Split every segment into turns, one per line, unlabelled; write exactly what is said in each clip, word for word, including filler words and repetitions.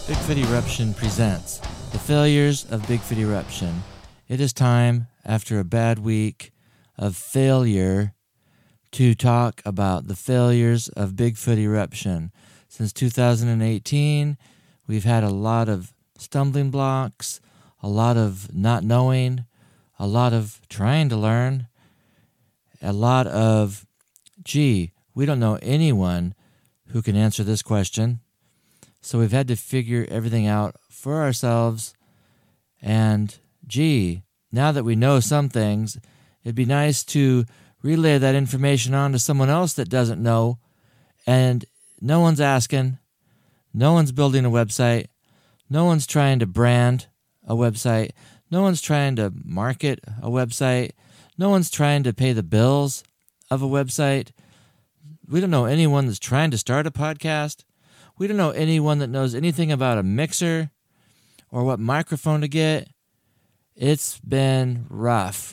Bigfoot Eruption presents The Failures of Bigfoot Eruption. It is time, after a bad week of failure, to talk about the failures of Bigfoot Eruption. Since two thousand eighteen, we've had a lot of stumbling blocks, a lot of not knowing, a lot of trying to learn, a lot of, gee, we don't know anyone who can answer this question. So we've had to figure everything out for ourselves. And, gee, now that we know some things, it'd be nice to relay that information on to someone else that doesn't know. And no one's asking. No one's building a website. No one's trying to brand a website. No one's trying to market a website. No one's trying to pay the bills of a website. We don't know anyone that's trying to start a podcast. We don't know anyone that knows anything about a mixer or what microphone to get. It's been rough.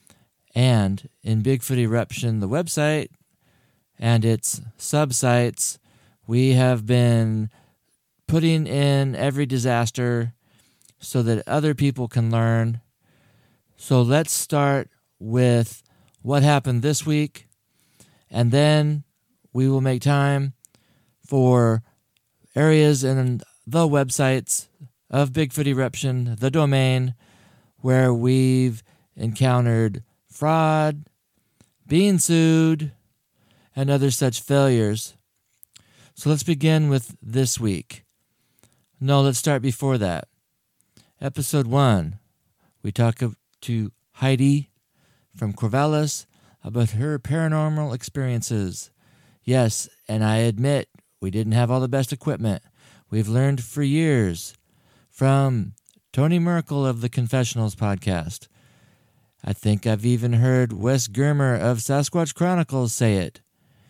And in Bigfoot Eruption, the website and its subsites, we have been putting in every disaster so that other people can learn. So let's start with what happened this week, and then we will make time for areas in the websites of Bigfoot Eruption, the domain, where we've encountered fraud, being sued, and other such failures. So let's begin with this week. No, let's start before that. Episode one, we talk to Heidi from Corvallis about her paranormal experiences. Yes, and I admit we didn't have all the best equipment. We've learned for years from Tony Merkel of the Confessionals podcast. I think I've even heard Wes Germer of Sasquatch Chronicles say it.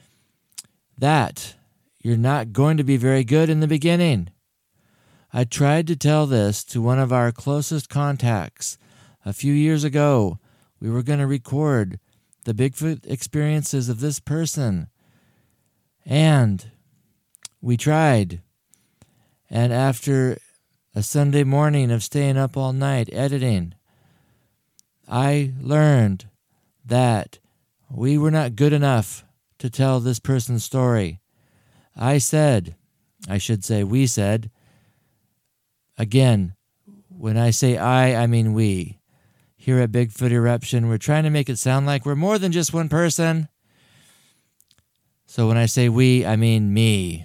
That you're not going to be very good in the beginning. I tried to tell this to one of our closest contacts a few years ago. We were going to record the Bigfoot experiences of this person. And we tried. And after a Sunday morning of staying up all night editing, I learned that we were not good enough to tell this person's story. I said, I should say we said, again, when I say I, I mean we. Here at Bigfoot Eruption, we're trying to make it sound like we're more than just one person. So when I say we, I mean me.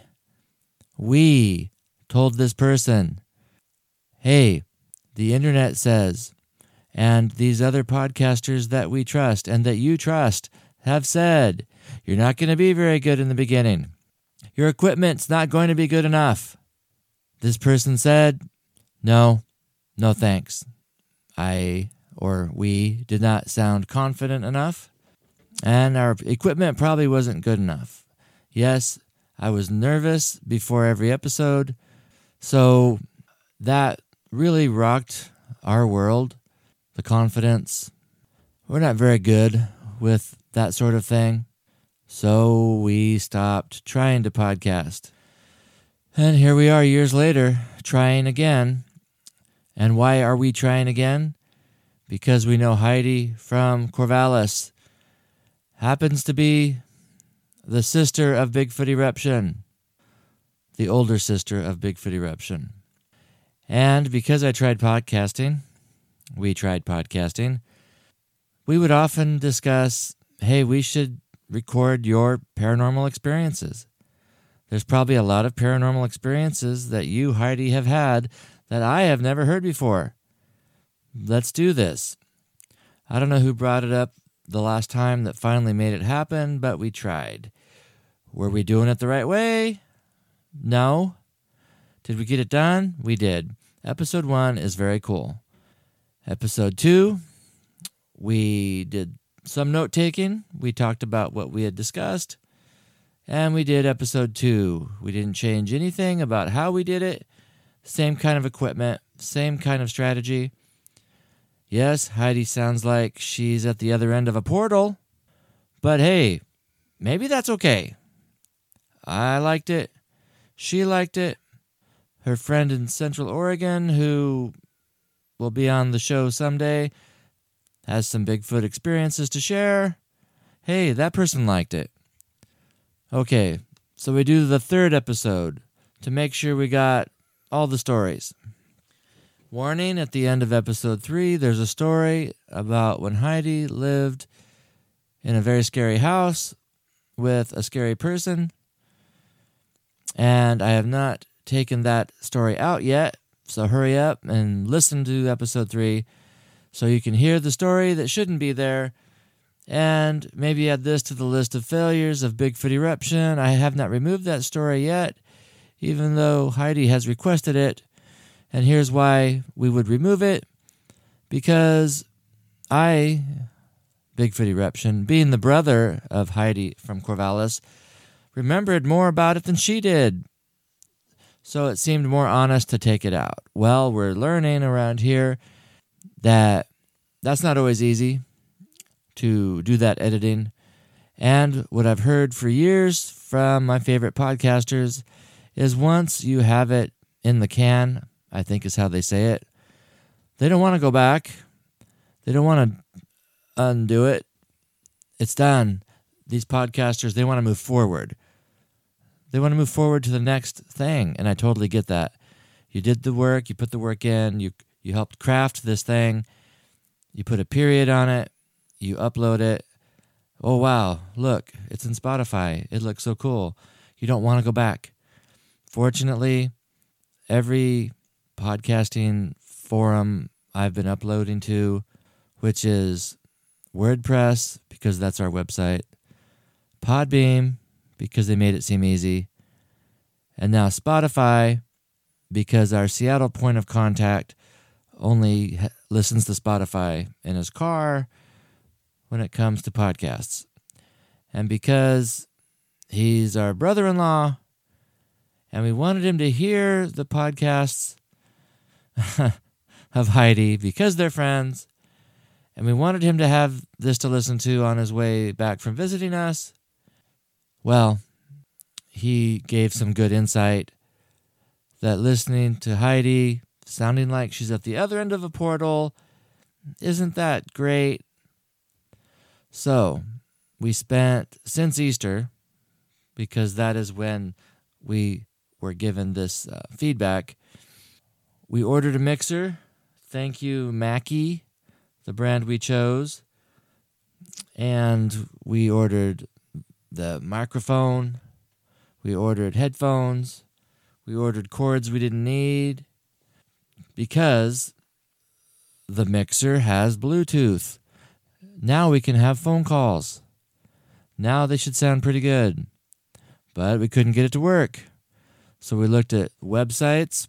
We told this person, hey, the internet says, and these other podcasters that we trust and that you trust have said, you're not going to be very good in the beginning. Your equipment's not going to be good enough. This person said, no, no thanks. I, or we, did not sound confident enough, and our equipment probably wasn't good enough. Yes, I was nervous before every episode, so that really rocked our world, the confidence. We're not very good with that sort of thing, so we stopped trying to podcast. And here we are years later, trying again. And why are we trying again? Because we know Heidi from Corvallis happens to be the sister of Bigfoot Eruption, the older sister of Bigfoot Eruption. And because I tried podcasting, we tried podcasting, we would often discuss, hey, we should record your paranormal experiences. There's probably a lot of paranormal experiences that you, Heidi, have had that I have never heard before. Let's do this. I don't know who brought it up the last time that finally made it happen, but we tried. Were we doing it the right way? No. Did we get it done? We did. Episode one is very cool. Episode two, we did some note-taking. We talked about what we had discussed. And we did episode two. We didn't change anything about how we did it. Same kind of equipment, same kind of strategy. Yes, Heidi sounds like she's at the other end of a portal. But hey, maybe that's okay. I liked it. She liked it. her friend in Central Oregon who will be on the show someday has some Bigfoot experiences to share. Hey, that person liked it. Okay, so we do the third episode to make sure we got all the stories. Warning, at the end of episode three, there's a story about when Heidi lived in a very scary house with a scary person. And I have not taken that story out yet, so hurry up and listen to episode three so you can hear the story that shouldn't be there. And maybe add this to the list of failures of Bigfoot Eruption. I have not removed that story yet, even though Heidi has requested it. And here's why we would remove it. Because I, Bigfoot Eruption, being the brother of Heidi from Corvallis, remembered more about it than she did. So it seemed more honest to take it out. Well, we're learning around here that that's not always easy to do that editing. And what I've heard for years from my favorite podcasters is once you have it in the can, I think is how they say it, they don't want to go back. They don't want to undo it. It's done. These podcasters, they want to move forward. They want to move forward to the next thing, and I totally get that. You did the work, you put the work in, you you helped craft this thing, you put a period on it, you upload it. Oh, wow, look, it's in Spotify. It looks so cool. You don't want to go back. Fortunately, every podcasting forum I've been uploading to, which is WordPress, because that's our website, Podbeam, because they made it seem easy, and now Spotify, because our Seattle point of contact only listens to Spotify in his car when it comes to podcasts. And because he's our brother-in-law, and we wanted him to hear the podcasts of Heidi because they're friends, and we wanted him to have this to listen to on his way back from visiting us, well, he gave some good insight that listening to Heidi sounding like she's at the other end of a portal isn't that great. So we spent, since Easter, because that is when we were given this uh, feedback, we ordered a mixer. Thank you, Mackie, the brand we chose. And we ordered the microphone. We ordered headphones. We ordered cords we didn't need because the mixer has Bluetooth. Now we can have phone calls. Now they should sound pretty good. But we couldn't get it to work. So we looked at websites.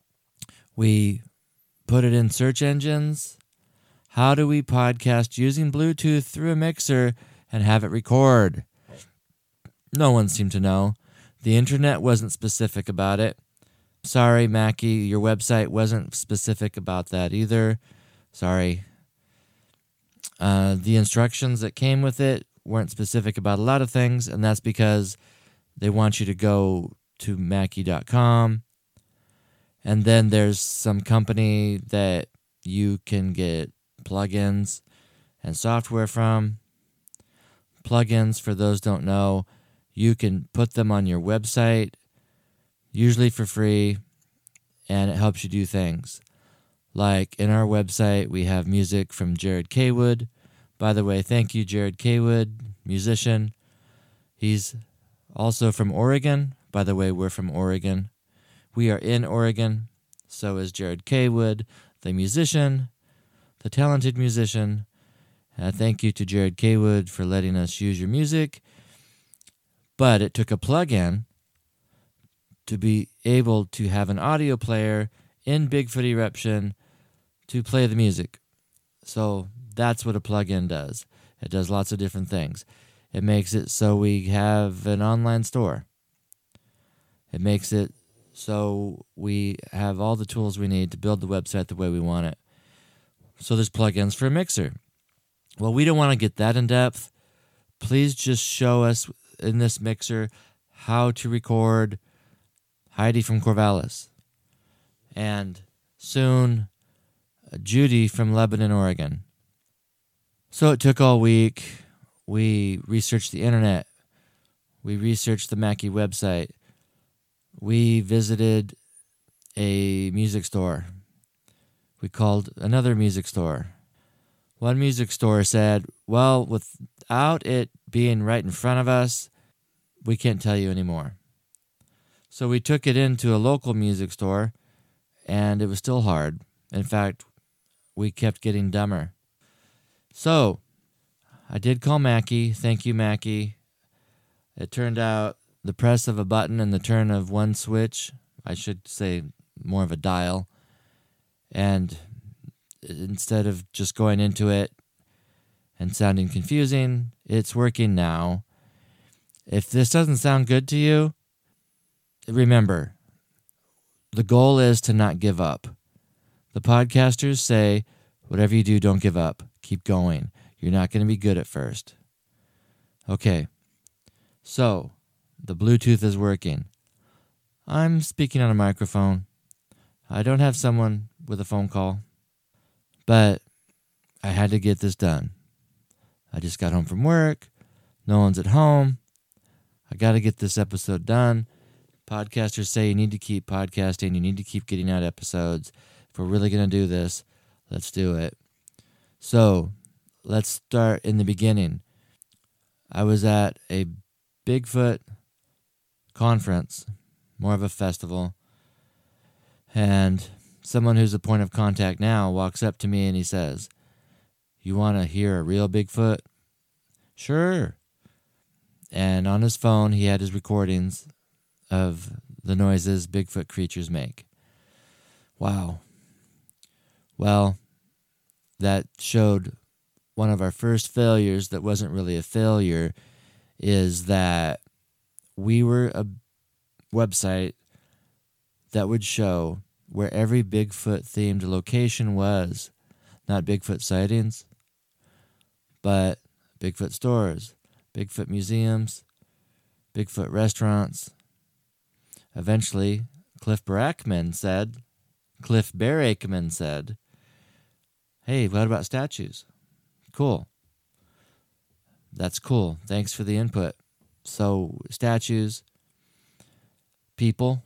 We put it in search engines. How do we podcast using Bluetooth through a mixer and have it record? No one seemed to know. The internet wasn't specific about it. Sorry, Mackie, your website wasn't specific about that either. Sorry. Uh, the instructions that came with it weren't specific about a lot of things, and that's because they want you to go to Mackie dot com, and then there's some company that you can get plugins and software from. Plugins, for those don't know, you can put them on your website, usually for free, and it helps you do things. Like in our website, we have music from Jared Kaywood. By the way, thank you, Jared Kaywood, musician. He's also from Oregon. By the way, we're from Oregon. We are in Oregon. So is Jared Kaywood, the musician, the talented musician. Uh, thank you to Jared Kaywood for letting us use your music. But it took a plug-in to be able to have an audio player in Bigfoot Eruption to play the music. So that's what a plug-in does. It does lots of different things. It makes it so we have an online store. It makes it so we have all the tools we need to build the website the way we want it. So there's plugins for a mixer. Well, we don't want to get that in depth. Please just show us in this mixer how to record Heidi from Corvallis. and soon uh, Judy from Lebanon, Oregon. So it took all week. We researched the internet. We researched the Mackie website. We visited a music store. We called another music store. One music store said, well, without it being right in front of us, we can't tell you anymore. So we took it into a local music store, and it was still hard. In fact, we kept getting dumber. So I did call Mackie. Thank you, Mackie. It turned out the press of a button and the turn of one switch, I should say more of a dial, and instead of just going into it and sounding confusing, it's working now. If this doesn't sound good to you, remember, the goal is to not give up. The podcasters say, whatever you do, don't give up. Keep going. You're not going to be good at first. Okay, so the Bluetooth is working. I'm speaking on a microphone. I don't have someone with a phone call, but I had to get this done. I just got home from work. No one's at home. I got to get this episode done. Podcasters say you need to keep podcasting. You need to keep getting out episodes. If we're really going to do this, let's do it. So let's start in the beginning. I was at a Bigfoot conference, more of a festival, and someone who's a point of contact now walks up to me and he says, you want to hear a real Bigfoot? Sure. And on his phone, he had his recordings of the noises Bigfoot creatures make. Wow. Well, that showed one of our first failures that wasn't really a failure, is that we were a website that would show where every Bigfoot-themed location was. Not Bigfoot sightings, but Bigfoot stores, Bigfoot museums, Bigfoot restaurants. Eventually, Cliff Barackman said, Cliff Barackman said, hey, what about statues? Cool. That's cool. Thanks for the input. So, statues, people.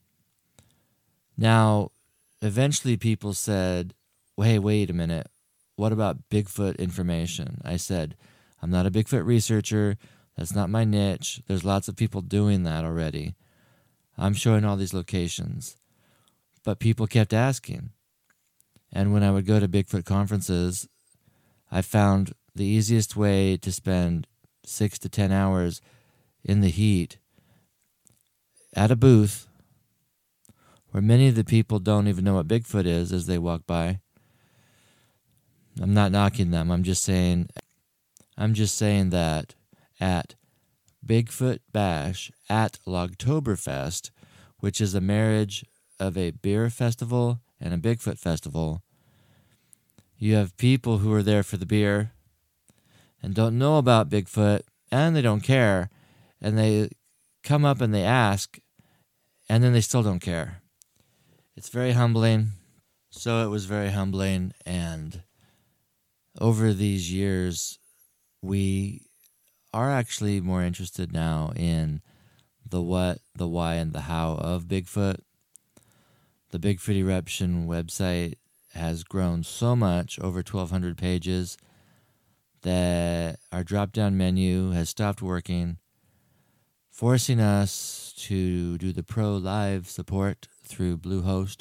Now, eventually people said, hey, wait a minute. What about Bigfoot information? I said, I'm not a Bigfoot researcher. That's not my niche. There's lots of people doing that already. I'm showing all these locations. But people kept asking. And when I would go to Bigfoot conferences, I found the easiest way to spend six to ten hours in the heat at a booth where many of the people don't even know what Bigfoot is as they walk by. I'm not knocking them. I'm just saying, I'm just saying that at Bigfoot Bash at Logtoberfest, which is a marriage of a beer festival and a Bigfoot festival, you have people who are there for the beer and don't know about Bigfoot, and they don't care, and they come up and they ask, and then they still don't care. It's very humbling. So it was very humbling, and over these years, we are actually more interested now in the what, the why, and the how of Bigfoot. The Bigfoot Eruption website has grown so much, over twelve hundred pages, that our drop-down menu has stopped working, forcing us to do the Pro Live support through Bluehost,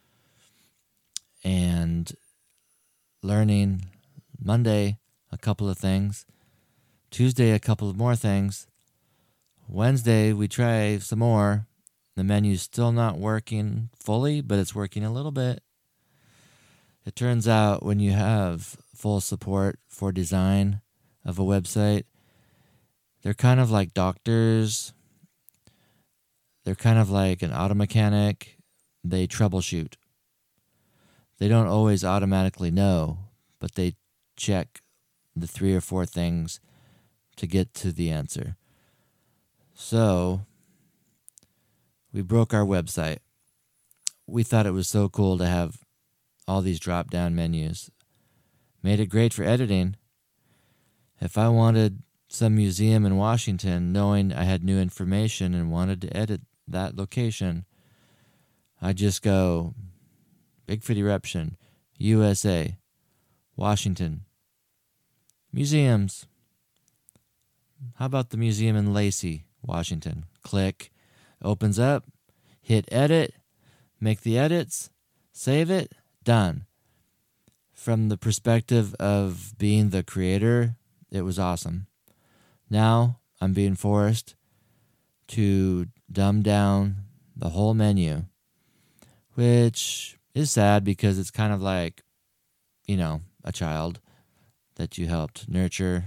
and learning Monday a couple of things, Tuesday a couple of more things, Wednesday we try some more. The menu's still not working fully, but it's working a little bit. It turns out when you have full support for design of a website, they're kind of like doctors. They're kind of like an auto mechanic. They troubleshoot. They don't always automatically know, but they check the three or four things to get to the answer. So we broke our website. we thought it was so cool to have all these drop-down menus. Made it great for editing. If I wanted some museum in Washington, knowing I had new information and wanted to edit that location, I'd just go Bigfoot Eruption, U S A, Washington. Museums. How about the museum in Lacey, Washington? Click. Opens up. Hit edit. Make the edits. Save it. Done. From the perspective of being the creator, it was awesome. Now I'm being forced to dumb down the whole menu, which is sad because it's kind of like, you know, a child that you helped nurture.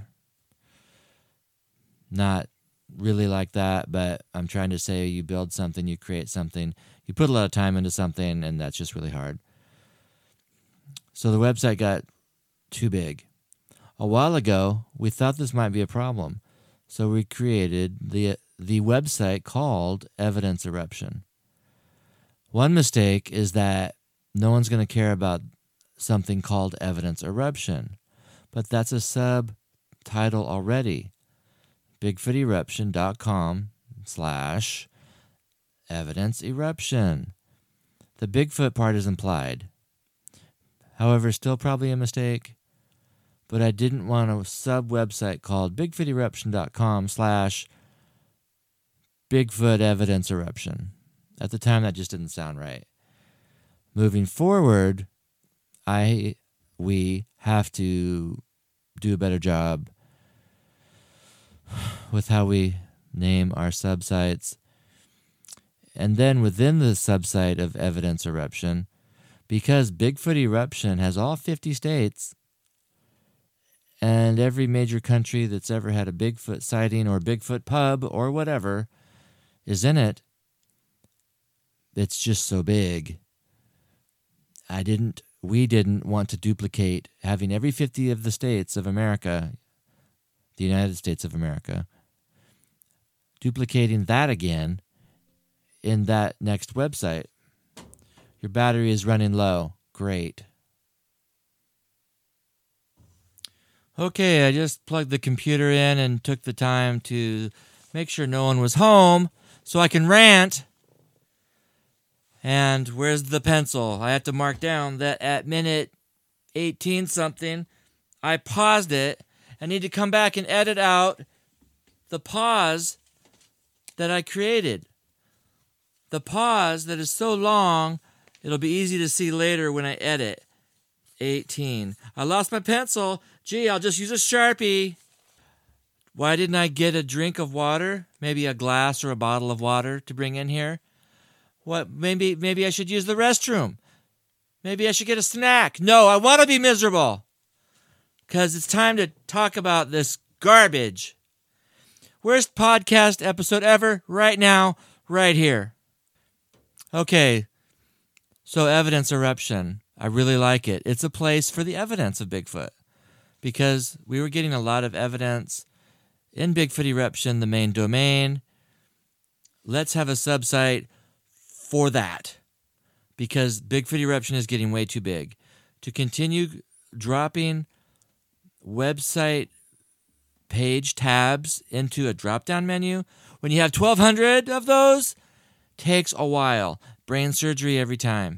Not really like that, but I'm trying to say you build something, you create something, you put a lot of time into something, and that's just really hard. So the website got too big. A while ago, we thought this might be a problem, so we created the the website called Evidence Eruption. One mistake is that no one's going to care about something called Evidence Eruption, but that's a subtitle already. Bigfooteruption.com slash Evidence Eruption. The Bigfoot part is implied. However, still probably a mistake. But I didn't want a sub-website called bigfooteruption.com slash Bigfoot Evidence Eruption. At the time, that just didn't sound right. Moving forward, I we have to do a better job with how we name our subsites. And then within the subsite of Evidence Eruption, because Bigfoot Eruption has all fifty states and every major country that's ever had a Bigfoot sighting or Bigfoot pub or whatever is in it, it's just so big. I didn't, we didn't want to duplicate having every fifty of the states of America, the United States of America, duplicating that again in that next website. Your battery is running low. Great. Okay, I just plugged the computer in and took the time to make sure no one was home so I can rant. And where's the pencil? I have to mark down that at minute eighteen something, I paused it. I need to come back and edit out the pause that I created. The pause that is so long, it'll be easy to see later when I edit. eighteen. I lost my pencil. Gee, I'll just use a Sharpie. Why didn't I get a drink of water? Maybe a glass or a bottle of water to bring in here? What? Maybe, maybe I should use the restroom. Maybe I should get a snack. No, I want to be miserable. Because it's time to talk about this garbage. Worst podcast episode ever, right now, right here. Okay, so Evidence Eruption. I really like it. It's a place for the evidence of Bigfoot. Because we were getting a lot of evidence in Bigfoot Eruption, the main domain. Let's have a subsite for that. Because Bigfoot Eruption is getting way too big. To continue dropping website page tabs into a drop-down menu, when you have twelve hundred of those, takes a while. Brain surgery every time.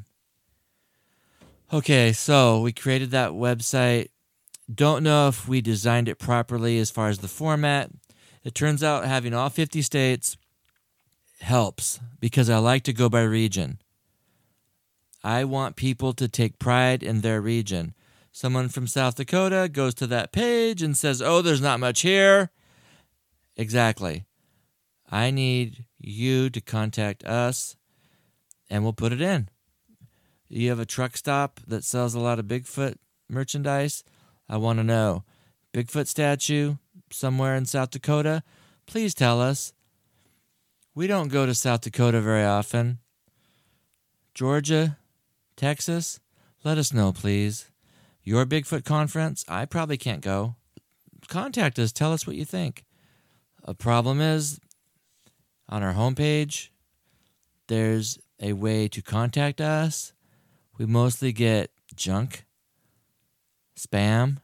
Okay, so we created that website. Don't know if we designed it properly as far as the format. It turns out having all fifty states helps because I like to go by region. I want people to take pride in their region. Someone from South Dakota goes to that page and says, oh, there's not much here. Exactly. I need you to contact us and we'll put it in. You have a truck stop that sells a lot of Bigfoot merchandise? I want to know. Bigfoot statue somewhere in South Dakota? Please tell us. We don't go to South Dakota very often. Georgia? Texas? Let us know, please. Your Bigfoot conference? I probably can't go. Contact us. Tell us what you think. A problem is, on our homepage, there's a way to contact us, we mostly get junk, spam,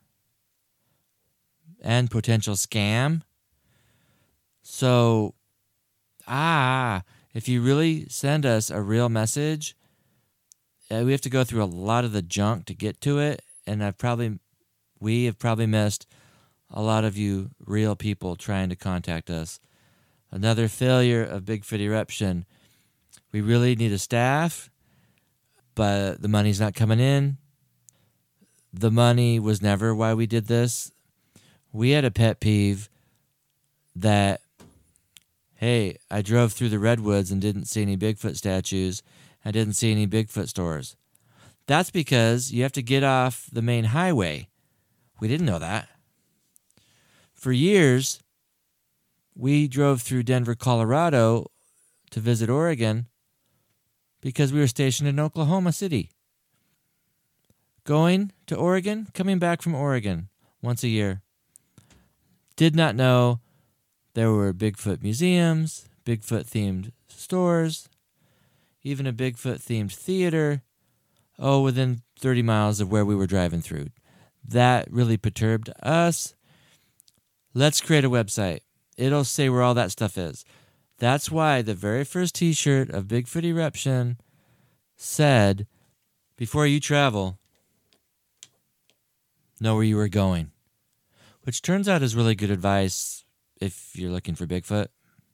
and potential scam. So, ah, if you really send us a real message, uh, we have to go through a lot of the junk to get to it, and I've probably, we have probably missed a lot of you real people trying to contact us. Another failure of Bigfoot Eruption. We really need a staff, but the money's not coming in. The money was never why we did this. We had a pet peeve that, hey, I drove through the redwoods and didn't see any Bigfoot statues. I didn't see any Bigfoot stores. That's because you have to get off the main highway. We didn't know that. For years, we drove through Denver, Colorado to visit Oregon because we were stationed in Oklahoma City. Going to Oregon, coming back from Oregon once a year. Did not know there were Bigfoot museums, Bigfoot-themed stores, even a Bigfoot-themed theater, oh, within thirty miles of where we were driving through. That really perturbed us. Let's create a website. It'll say where all that stuff is. That's why the very first t-shirt of Bigfoot Eruption said, before you travel, know where you were going. Which turns out is really good advice if you're looking for Bigfoot.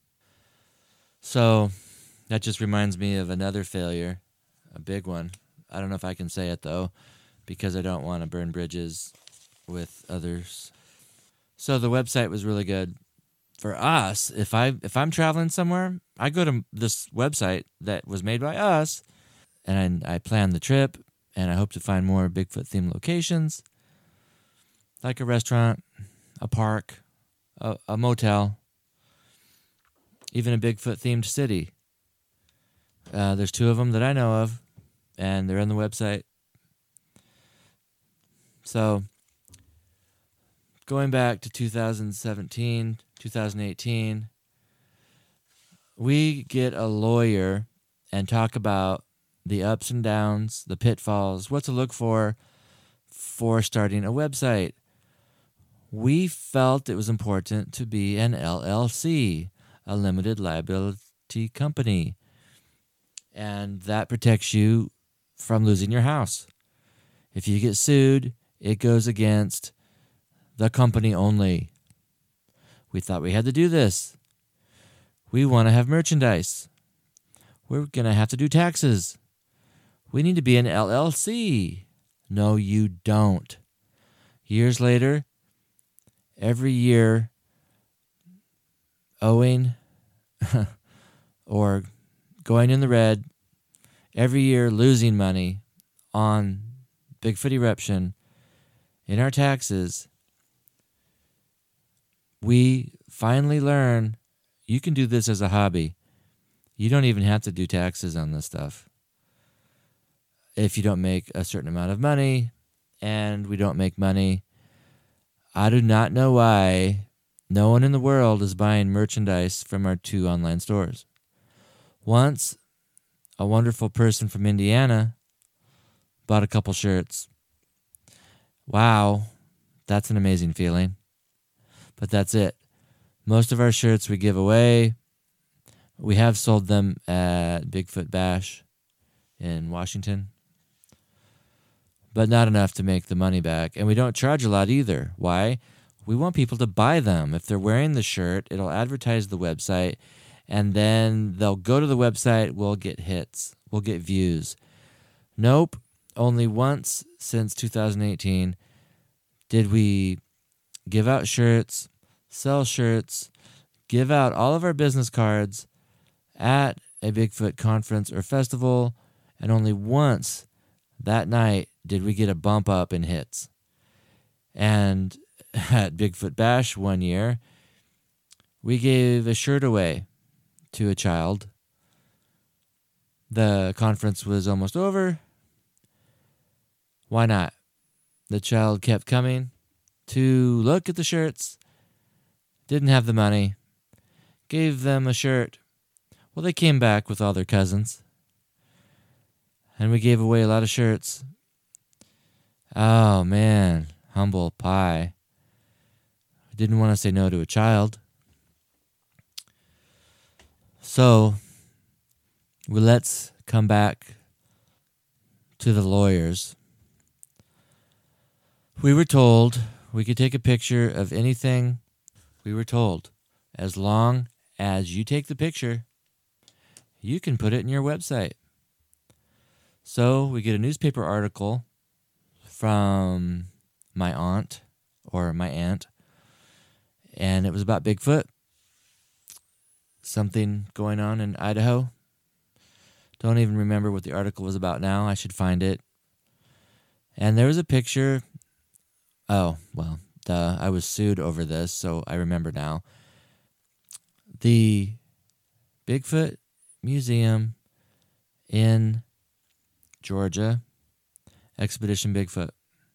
So that just reminds me of another failure, a big one. I don't know if I can say it, though, because I don't want to burn bridges with others. So the website was really good. For us, if, I, if I'm traveling somewhere, I go to this website that was made by us, and I, I plan the trip, and I hope to find more Bigfoot-themed locations, like a restaurant, a park, a, a motel, even a Bigfoot-themed city. Uh, there's two of them that I know of, and they're on the website. So, going back to two thousand seventeen, two thousand eighteen, we get a lawyer and talk about the ups and downs, the pitfalls, what to look for for starting a website. We felt it was important to be an L L C, a limited liability company, and that protects you from losing your house. If you get sued, it goes against the company only. We thought we had to do this. We want to have merchandise. We're going to have to do taxes. We need to be an L L C. No, you don't. Years later, every year, owing or going in the red, every year losing money on Bigfoot Eruption in our taxes, we finally learn you can do this as a hobby. You don't even have to do taxes on this stuff. If you don't make a certain amount of money, and we don't make money, I do not know why no one in the world is buying merchandise from our two online stores. Once, a wonderful person from Indiana bought a couple shirts. Wow, that's an amazing feeling. But that's it. Most of our shirts we give away. We have sold them at Bigfoot Bash in Washington, but not enough to make the money back. And we don't charge a lot either. Why? We want people to buy them. If they're wearing the shirt, it'll advertise the website, and then they'll go to the website, we'll get hits, we'll get views. Nope, only once since two thousand eighteen did we give out shirts, sell shirts, give out all of our business cards at a Bigfoot conference or festival, and only once that night did we get a bump up in hits. And at Bigfoot Bash one year, we gave a shirt away to a child. The conference was almost over. Why not? The child kept coming to look at the shirts, didn't have the money, gave them a shirt. Well, they came back with all their cousins. And we gave away a lot of shirts. Oh, man. Humble pie. Didn't want to say no to a child. So, well, let's come back to the lawyers. We were told we could take a picture of anything. We were told, as long as you take the picture, you can put it in your website. So we get a newspaper article from my aunt, or my aunt, and it was about Bigfoot. Something going on in Idaho. Don't even remember what the article was about now. I should find it. And there was a picture. Oh, well, duh. I was sued over this, so I remember now. The Bigfoot Museum in Georgia, Expedition Bigfoot.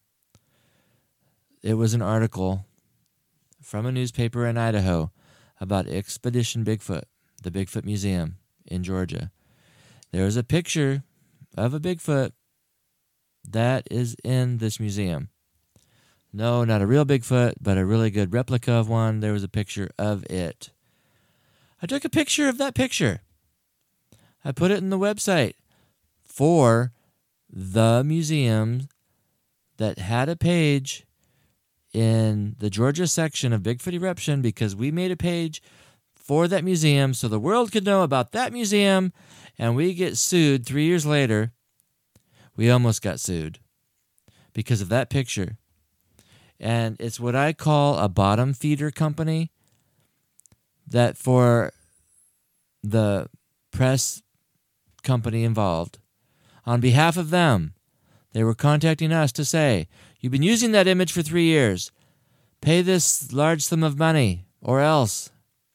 It was an article from a newspaper in Idaho about Expedition Bigfoot, the Bigfoot Museum in Georgia. There was a picture of a Bigfoot that is in this museum. No, not a real Bigfoot, but a really good replica of one. There was a picture of it. I took a picture of that picture. I put it in the website for the museum that had a page in the Georgia section of Bigfoot Eruption, because we made a page for that museum so the world could know about that museum, and we get sued three years later. We almost got sued because of that picture. And it's what I call a bottom feeder company, that for the press company involved, on behalf of them, they were contacting us to say, you've been using that image for three years. Pay this large sum of money or else.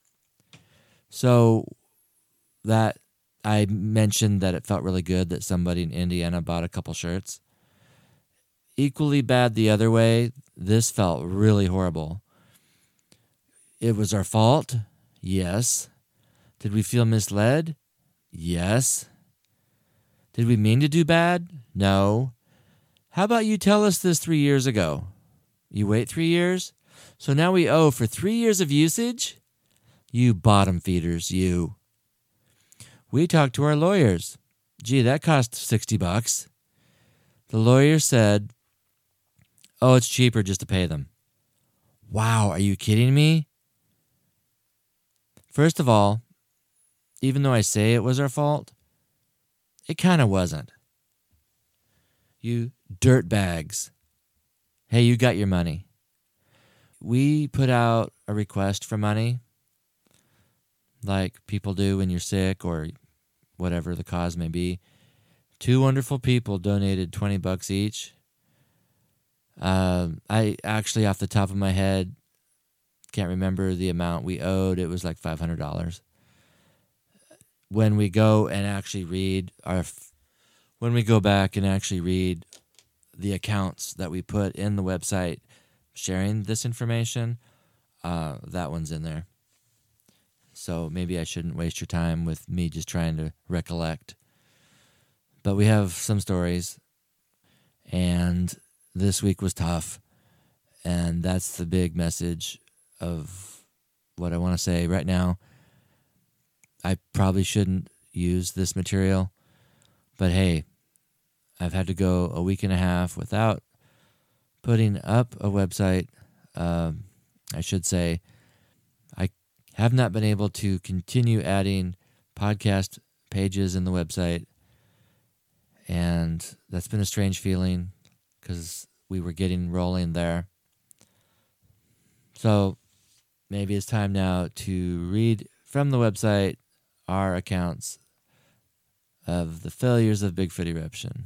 So that I mentioned that it felt really good that somebody in Indiana bought a couple shirts. Equally bad the other way. This felt really horrible. It was our fault? Yes. Did we feel misled? Yes. Did we mean to do bad? No. How about you tell us this three years ago? You wait three years? So now we owe for three years of usage? You bottom feeders, you. We talked to our lawyers. Gee, that cost sixty bucks. The lawyer said, oh, it's cheaper just to pay them. Wow, are you kidding me? First of all, even though I say it was our fault, it kind of wasn't. You dirtbags. Hey, you got your money. We put out a request for money, like people do when you're sick or whatever the cause may be. Two wonderful people donated twenty bucks each. Um, I actually, off the top of my head, can't remember the amount we owed. It was like five hundred dollars. When we go and actually read our, when we go back and actually read the accounts that we put in the website sharing this information, uh, that one's in there. So maybe I shouldn't waste your time with me just trying to recollect. But we have some stories, and this week was tough, and that's the big message of what I want to say right now. I probably shouldn't use this material, but hey, I've had to go a week and a half without putting up a website. Um, I should say I have not been able to continue adding podcast pages in the website, and that's been a strange feeling because we were getting rolling there. So maybe it's time now to read from the website our accounts of the failures of Bigfoot Eruption.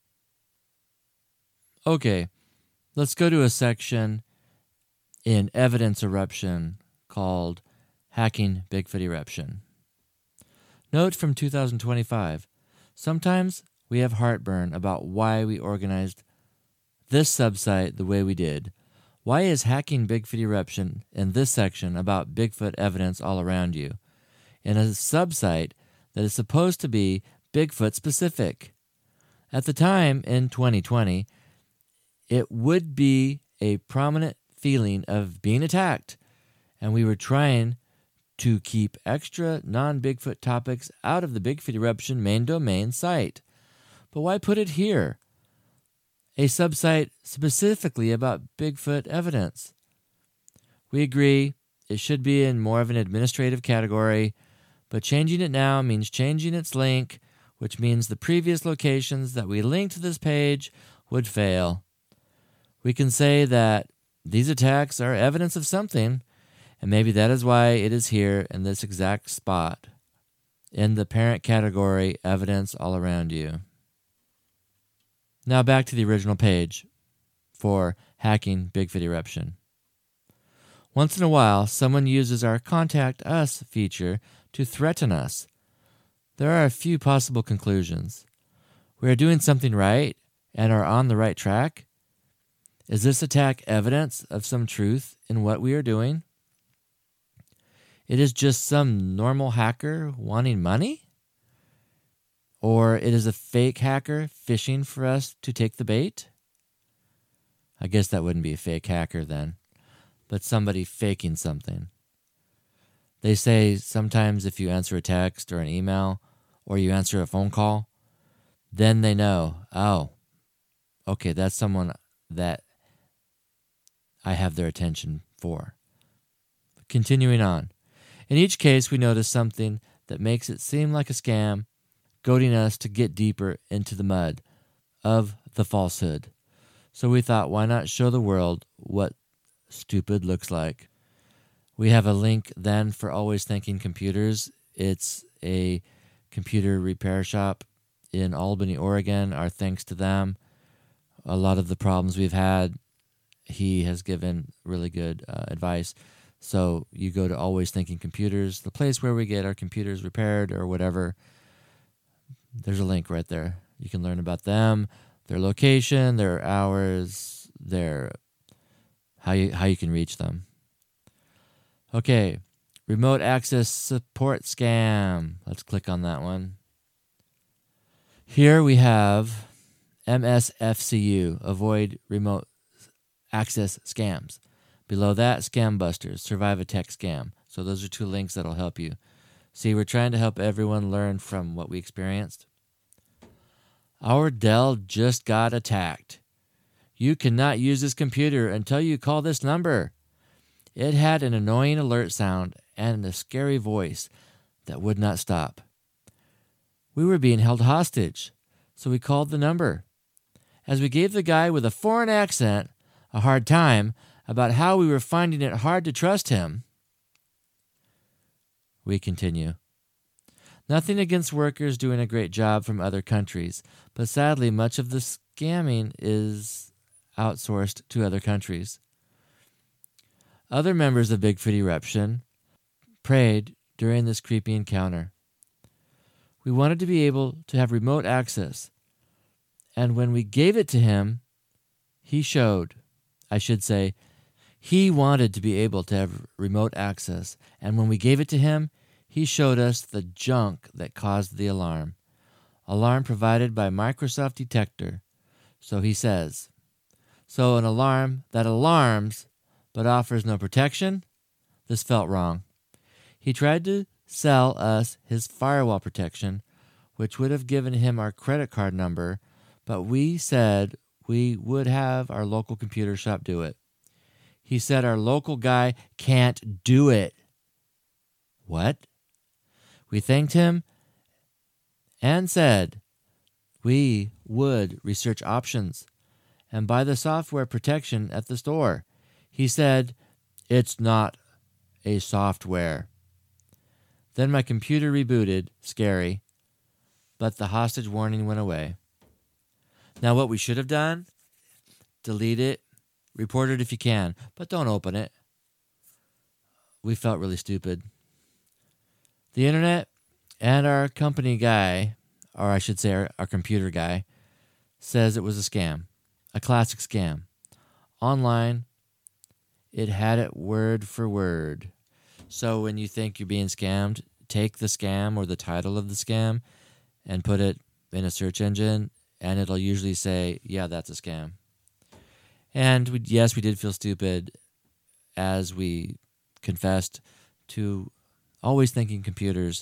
Okay, let's go to a section in Evidence Eruption called Hacking Bigfoot Eruption. Note from two thousand twenty-five. Sometimes we have heartburn about why we organized this subsite the way we did. Why is Hacking Bigfoot Eruption in this section about Bigfoot evidence all around you, in a subsite that is supposed to be Bigfoot specific? At the time, in twenty twenty, it would be a prominent feeling of being attacked, and we were trying to keep extra non-Bigfoot topics out of the Bigfoot Eruption main domain site. But why put it here? A subsite specifically about Bigfoot evidence. We agree it should be in more of an administrative category, but changing it now means changing its link, which means the previous locations that we linked to this page would fail. We can say that these attacks are evidence of something, and maybe that is why it is here in this exact spot, in the parent category, evidence all around you. Now back to the original page for hacking Bigfoot Eruption. Once in a while, someone uses our Contact Us feature to threaten us. There are a few possible conclusions. We are doing something right and are on the right track. Is this attack evidence of some truth in what we are doing? It is just some normal hacker wanting money? Or it is a fake hacker fishing for us to take the bait? I guess that wouldn't be a fake hacker then, but somebody faking something. They say sometimes if you answer a text or an email or you answer a phone call, then they know, oh, okay, that's someone that I have their attention for. Continuing on. In each case, we notice something that makes it seem like a scam, goading us to get deeper into the mud of the falsehood. So we thought, why not show the world what stupid looks like? We have a link then for Always Thinking Computers. It's a computer repair shop in Albany, Oregon. Our thanks to them. A lot of the problems we've had, he has given really good uh, advice. So you go to Always Thinking Computers, the place where we get our computers repaired or whatever. There's a link right there. You can learn about them, their location, their hours, their how you how you can reach them. Okay, remote access support scam. Let's click on that one. Here we have M S F C U, avoid remote access scams. Below that, Scam Busters, survive a tech scam. So those are two links that'll help you. See, we're trying to help everyone learn from what we experienced. Our Dell just got attacked. You cannot use this computer until you call this number. It had an annoying alert sound and a scary voice that would not stop. We were being held hostage, so we called the number. As we gave the guy with a foreign accent a hard time about how we were finding it hard to trust him, we continue. Nothing against workers doing a great job from other countries, but sadly much of the scamming is outsourced to other countries. Other members of Bigfoot Eruption prayed during this creepy encounter. We wanted to be able to have remote access, and when we gave it to him, he showed, I should say, he wanted to be able to have remote access, and when we gave it to him, he showed us the junk that caused the alarm. Alarm provided by Microsoft Detector. So he says, so an alarm that alarms but offers no protection? This felt wrong. He tried to sell us his firewall protection, which would have given him our credit card number, but we said we would have our local computer shop do it. He said our local guy can't do it. What? We thanked him and said we would research options and buy the software protection at the store. He said, it's not a software. Then my computer rebooted, scary, but the hostage warning went away. Now what we should have done, delete it, report it if you can, but don't open it. We felt really stupid. The internet and our company guy, or I should say our, our computer guy, says it was a scam, a classic scam. Online, it had it word for word. So when you think you're being scammed, take the scam or the title of the scam and put it in a search engine and it'll usually say, yeah, that's a scam. And we, yes, we did feel stupid as we confessed to always thinking computers.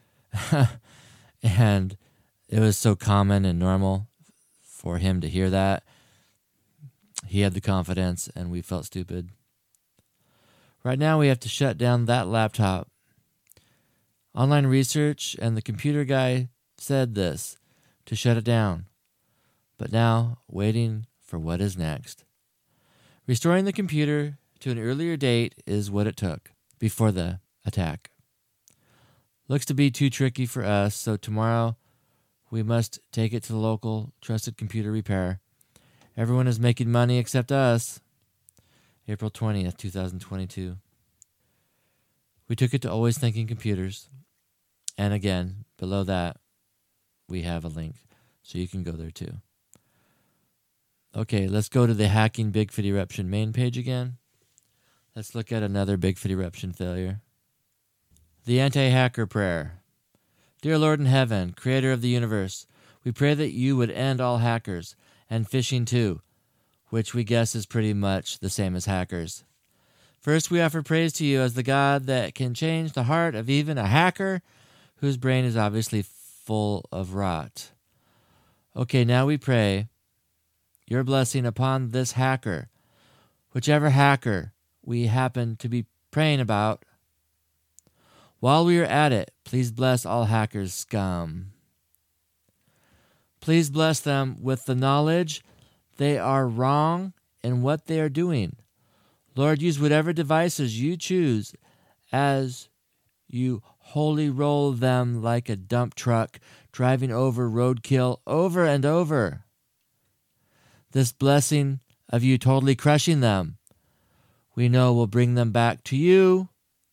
And it was so common and normal for him to hear that. He had the confidence, and we felt stupid. Right now, we have to shut down that laptop. Online research and the computer guy said this, to shut it down. But now, waiting for what is next. Restoring the computer to an earlier date is what it took before the attack. Looks to be too tricky for us, so tomorrow we must take it to the local trusted computer repair. Everyone is making money except us. April twentieth, twenty twenty-two. We took it to Always Thinking Computers. And again, below that, we have a link, so you can go there too. Okay, let's go to the Hacking Bigfoot Eruption main page again. Let's look at another Bigfoot Eruption failure. The Anti-Hacker Prayer. Dear Lord in heaven, creator of the universe, we pray that you would end all hackers, and phishing too, which we guess is pretty much the same as hackers. First, we offer praise to you as the God that can change the heart of even a hacker whose brain is obviously full of rot. Okay, now we pray your blessing upon this hacker, whichever hacker we happen to be praying about. While we are at it, please bless all hackers scum. Please bless them with the knowledge they are wrong in what they are doing. Lord, use whatever devices you choose as you wholly roll them like a dump truck driving over roadkill over and over. This blessing of you totally crushing them, we know will bring them back to you,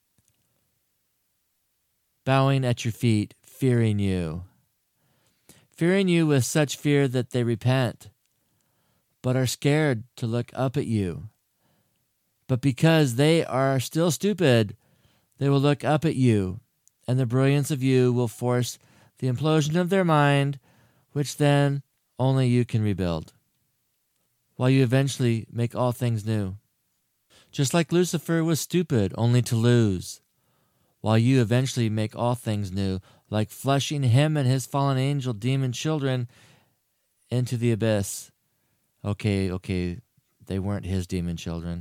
bowing at your feet, fearing you. Fearing you with such fear that they repent, but are scared to look up at you. But because they are still stupid, they will look up at you, and the brilliance of you will force the implosion of their mind, which then only you can rebuild, while you eventually make all things new. Just like Lucifer was stupid only to lose, while you eventually make all things new, like flushing him and his fallen angel demon children into the abyss. Okay, okay, they weren't his demon children.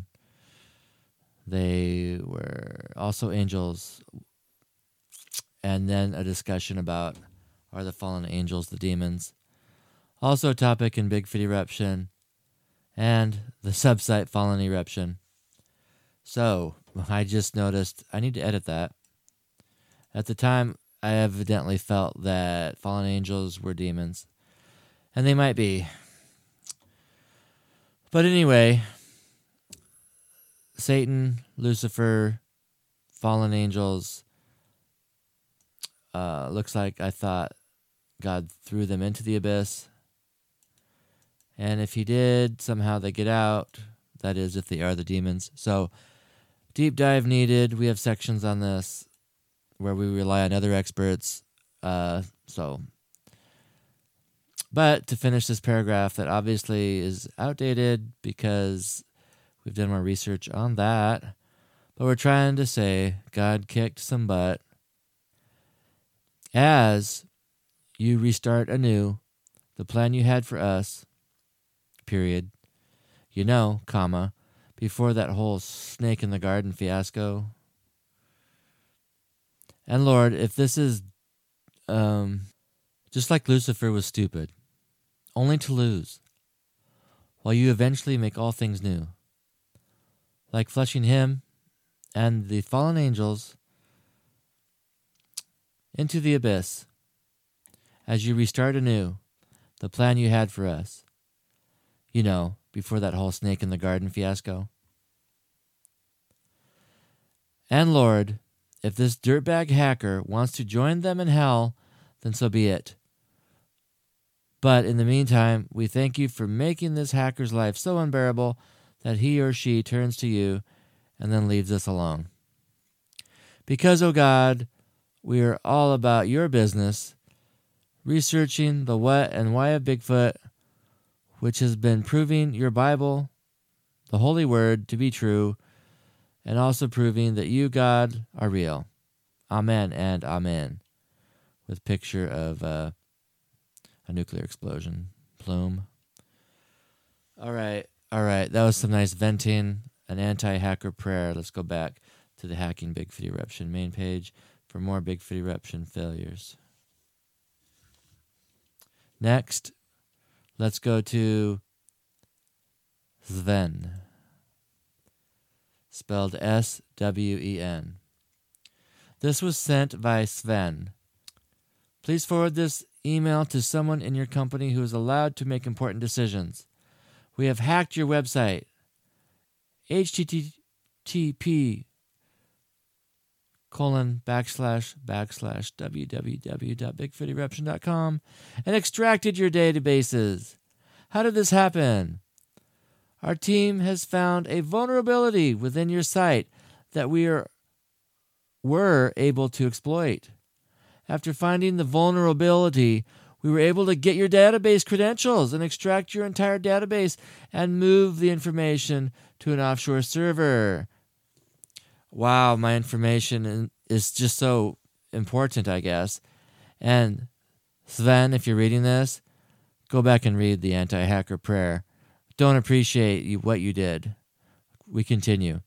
They were also angels. And then a discussion about, are the fallen angels the demons? Also a topic in Bigfoot Eruption and the subsite Fallen Eruption. So, I just noticed I need to edit that. At the time, I evidently felt that fallen angels were demons. And they might be. But anyway, Satan, Lucifer, fallen angels, uh, looks like I thought God threw them into the abyss. And if he did, somehow they get out. That is, if they are the demons. So, deep dive needed. We have sections on this where we rely on other experts. Uh, so, but to finish this paragraph that obviously is outdated because we've done more research on that. But we're trying to say God kicked some butt as you restart anew the plan you had for us, period. You know, comma, before that whole snake in the garden fiasco. And Lord, if this is um, just like Lucifer was stupid, only to lose, while you eventually make all things new, like flushing him and the fallen angels into the abyss, as you restart anew the plan you had for us, you know, before that whole snake in the garden fiasco. And Lord, if this dirtbag hacker wants to join them in hell, then so be it. But in the meantime, we thank you for making this hacker's life so unbearable that he or she turns to you and then leaves us alone. Because, O God, we are all about your business, researching the what and why of Bigfoot, which has been proving your Bible, the Holy Word, to be true, and also proving that you, God, are real. Amen and amen. With picture of uh, a nuclear explosion. Plume. All right. All right. That was some nice venting. An anti-hacker prayer. Let's go back to the Hacking Bigfoot Eruption main page for more Bigfoot Eruption failures. Next, let's go to Sven. Spelled S W E N. This was sent by Sven. Please forward this email to someone in your company who is allowed to make important decisions. We have hacked your website. H T T P colon backslash backslash www dot bigfoot eruption dot com and extracted your databases. How did this happen? Our team has found a vulnerability within your site that we are were able to exploit. After finding the vulnerability, we were able to get your database credentials and extract your entire database and move the information to an offshore server. Wow, my information is just so important, I guess. And Sven, if you're reading this, go back and read the anti-hacker prayer. Don't appreciate you, what you did. We continue.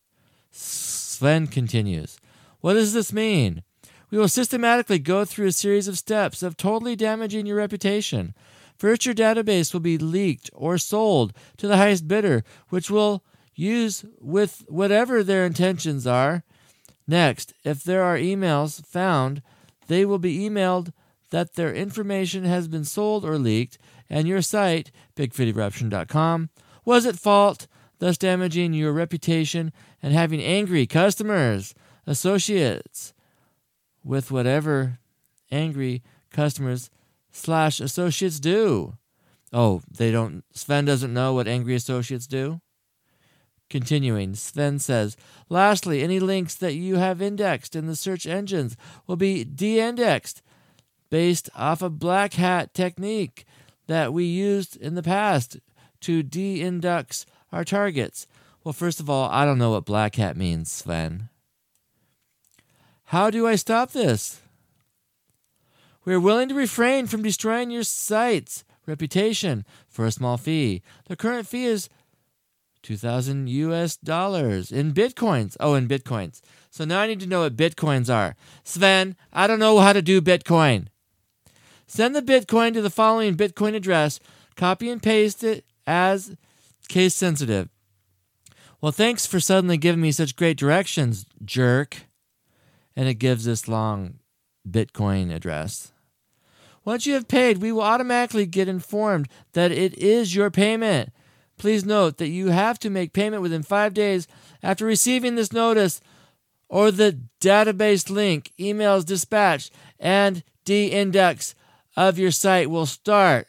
Sven continues. What does this mean? We will systematically go through a series of steps of totally damaging your reputation. First, your database will be leaked or sold to the highest bidder, which will use with whatever their intentions are. Next, if there are emails found, they will be emailed that their information has been sold or leaked, and your site, bigfoot eruption dot com, was at fault, thus damaging your reputation and having angry customers, associates, with whatever angry customers slash associates do. Oh, they don't, Sven doesn't know what angry associates do? Continuing, Sven says, lastly, any links that you have indexed in the search engines will be de-indexed based off a black hat technique that we used in the past to de-index our targets. Well, first of all, I don't know what black hat means, Sven. How do I stop this? We are willing to refrain from destroying your site's reputation for a small fee. The current fee is two thousand U S dollars in bitcoins. Oh, in bitcoins. So now I need to know what bitcoins are. Sven, I don't know how to do Bitcoin. Send the Bitcoin to the following Bitcoin address. Copy and paste it as case sensitive. Well, thanks for suddenly giving me such great directions, jerk. And it gives this long Bitcoin address. Once you have paid, we will automatically get informed that it is your payment. Please note that you have to make payment within five days after receiving this notice, or the database link, emails dispatched, and de-index of your site will start.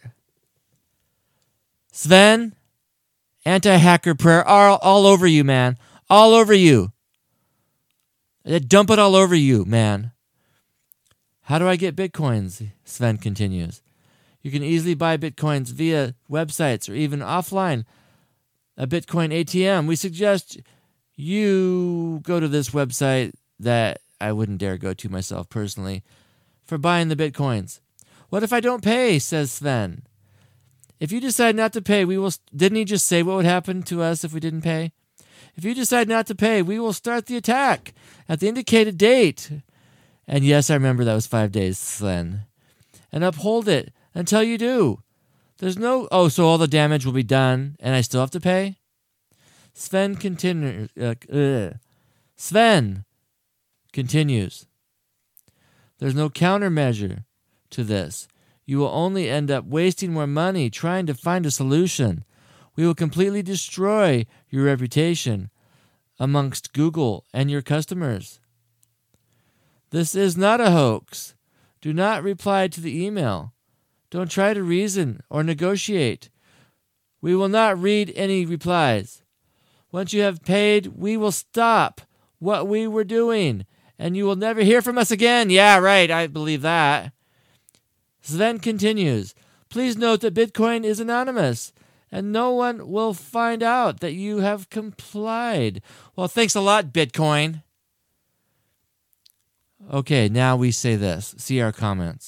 Sven, anti-hacker prayer all, all over you, man. All over you. Dump it all over you, man. How do I get bitcoins? Sven continues. You can easily buy bitcoins via websites or even offline. A Bitcoin A T M. We suggest you go to this website that I wouldn't dare go to myself personally for buying the bitcoins. What if I don't pay? Says Sven. If you decide not to pay, we will. Didn't he just say what would happen to us if we didn't pay? If you decide not to pay, we will start the attack at the indicated date. And yes, I remember that was five days, Sven. And uphold it until you do. There's no, oh, so all the damage will be done and I still have to pay? Sven continues. Uh, uh, Sven continues. There's no countermeasure to this. You will only end up wasting more money trying to find a solution. We will completely destroy your reputation amongst Google and your customers. This is not a hoax. Do not reply to the email. Don't try to reason or negotiate. We will not read any replies. Once you have paid, we will stop what we were doing, and you will never hear from us again. Yeah, right, I believe that. Sven continues, please note that Bitcoin is anonymous and no one will find out that you have complied. Well, thanks a lot, Bitcoin. Okay, now we say this. See our comments.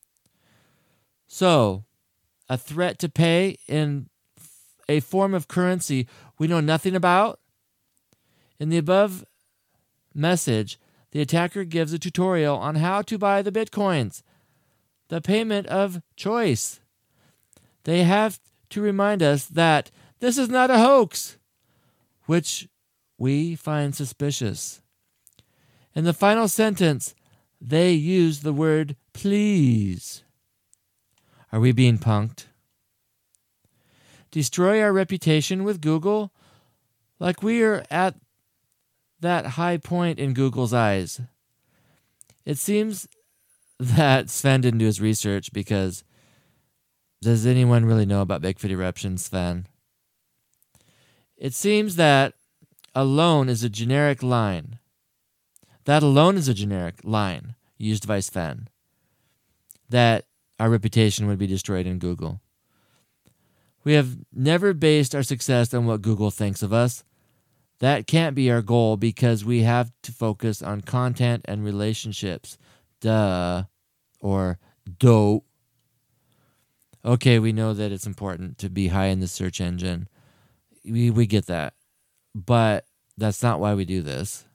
So, a threat to pay in a form of currency we know nothing about? In the above message, the attacker gives a tutorial on how to buy the Bitcoins, the payment of choice. They have to remind us that this is not a hoax, which we find suspicious. In the final sentence, they use the word please. Are we being punked? Destroy our reputation with Google? Like we are at that high point in Google's eyes. It seems that Sven didn't do his research because does anyone really know about Bigfoot eruptions, Sven? It seems that alone is a generic line. That alone is a generic line used by Sven. That our reputation would be destroyed in Google. We have never based our success on what Google thinks of us. That can't be our goal because we have to focus on content and relationships. Duh. Or dope. Okay, we know that it's important to be high in the search engine. We we get that. But that's not why we do this.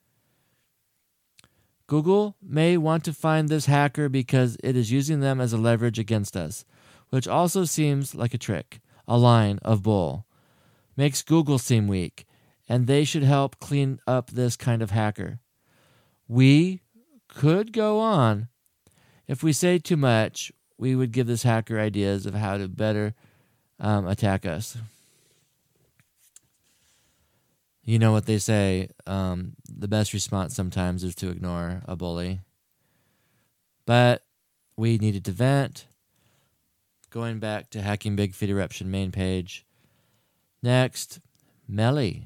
Google may want to find this hacker because it is using them as a leverage against us, which also seems like a trick, a line of bull. Makes Google seem weak, and they should help clean up this kind of hacker. We could go on. If we say too much, we would give this hacker ideas of how to better um, attack us. You know what they say, um, the best response sometimes is to ignore a bully. But we needed to vent. Going back to Hacking Bigfoot Eruption main page. Next, Melly.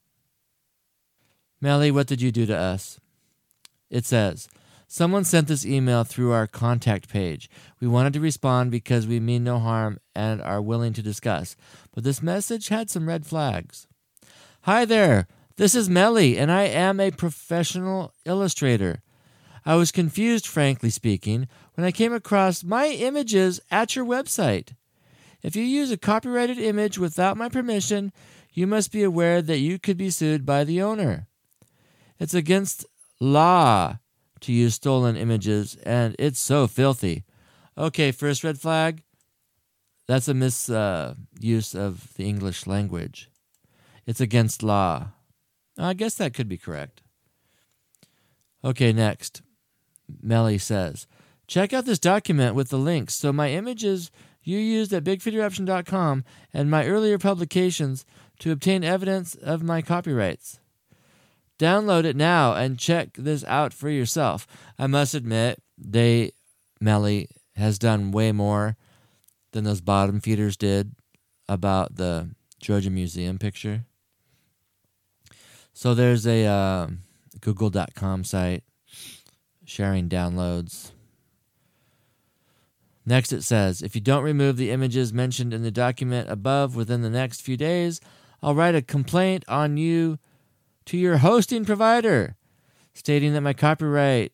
Melly, what did you do to us? It says, someone sent this email through our contact page. We wanted to respond because we mean no harm and are willing to discuss. But this message had some red flags. Hi there, this is Melly, and I am a professional illustrator. I was confused, frankly speaking, when I came across my images at your website. If you use a copyrighted image without my permission, you must be aware that you could be sued by the owner. It's against law to use stolen images, and it's so filthy. Okay, first red flag, that's a misuse uh, of the English language. It's against law. I guess that could be correct. Okay, next. Melly says, check out this document with the links so my images you used at bigfoot eruption dot com and my earlier publications to obtain evidence of my copyrights. Download it now and check this out for yourself. I must admit, they, Melly, has done way more than those bottom feeders did about the Georgia Museum picture. So there's a uh, google dot com site sharing downloads. Next it says, if you don't remove the images mentioned in the document above within the next few days, I'll write a complaint on you to your hosting provider, stating that my copyright,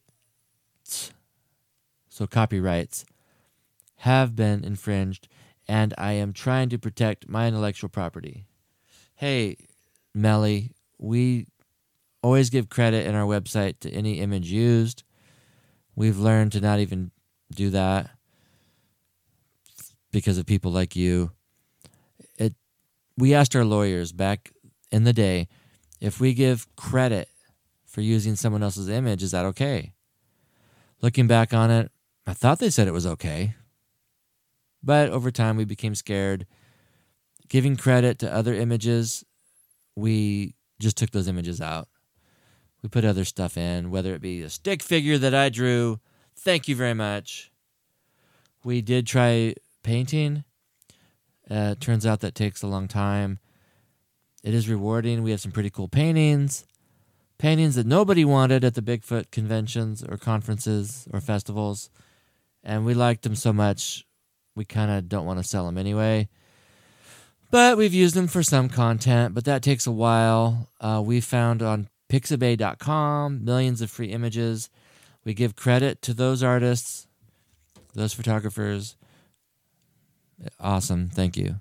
so copyrights, have been infringed, and I am trying to protect my intellectual property. Hey, Melly, we always give credit in our website to any image used. We've learned to not even do that because of people like you. It. We asked our lawyers back in the day, if we give credit for using someone else's image, is that okay? Looking back on it, I thought they said it was okay. But over time, we became scared. Giving credit to other images, we just took those images out. We put other stuff in, whether it be a stick figure that I drew. Thank you very much. We did try painting. Uh, turns out that takes a long time. It is rewarding. We have some pretty cool paintings. Paintings that nobody wanted at the Bigfoot conventions or conferences or festivals. And we liked them so much, we kind of don't want to sell them anyway. But we've used them for some content, but that takes a while. Uh, we found on pixabay dot com millions of free images. We give credit to those artists, those photographers. Awesome. Thank you.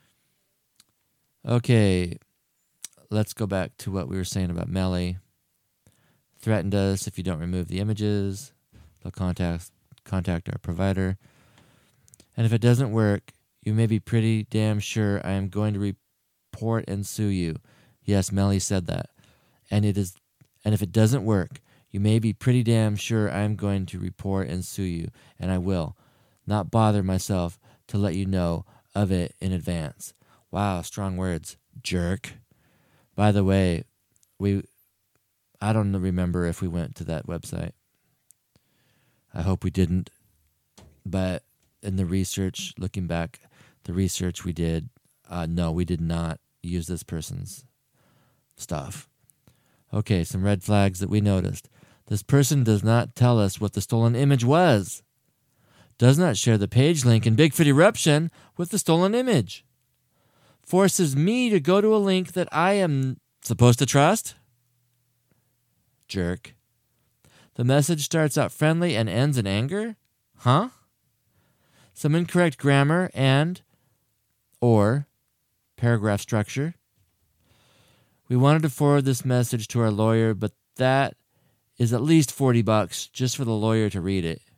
Okay. Let's go back to what we were saying about Melly. Threatened us if you don't remove the images. They'll contact contact our provider. And if it doesn't work, you may be pretty damn sure I am going to report and sue you. Yes, Melly said that. And it is and if it doesn't work, you may be pretty damn sure I am going to report and sue you, and I will not bother myself to let you know of it in advance. Wow, strong words, jerk. By the way, we I don't remember if we went to that website. I hope we didn't. But in the research, looking back, the research we did, uh, no, we did not use this person's stuff. Okay, some red flags that we noticed. This person does not tell us what the stolen image was. Does not share the page link in Bigfoot Eruption with the stolen image. Forces me to go to a link that I am supposed to trust? Jerk. The message starts out friendly and ends in anger? Huh? Some incorrect grammar and or paragraph structure. We wanted to forward this message to our lawyer, but that is at least forty bucks just for the lawyer to read it.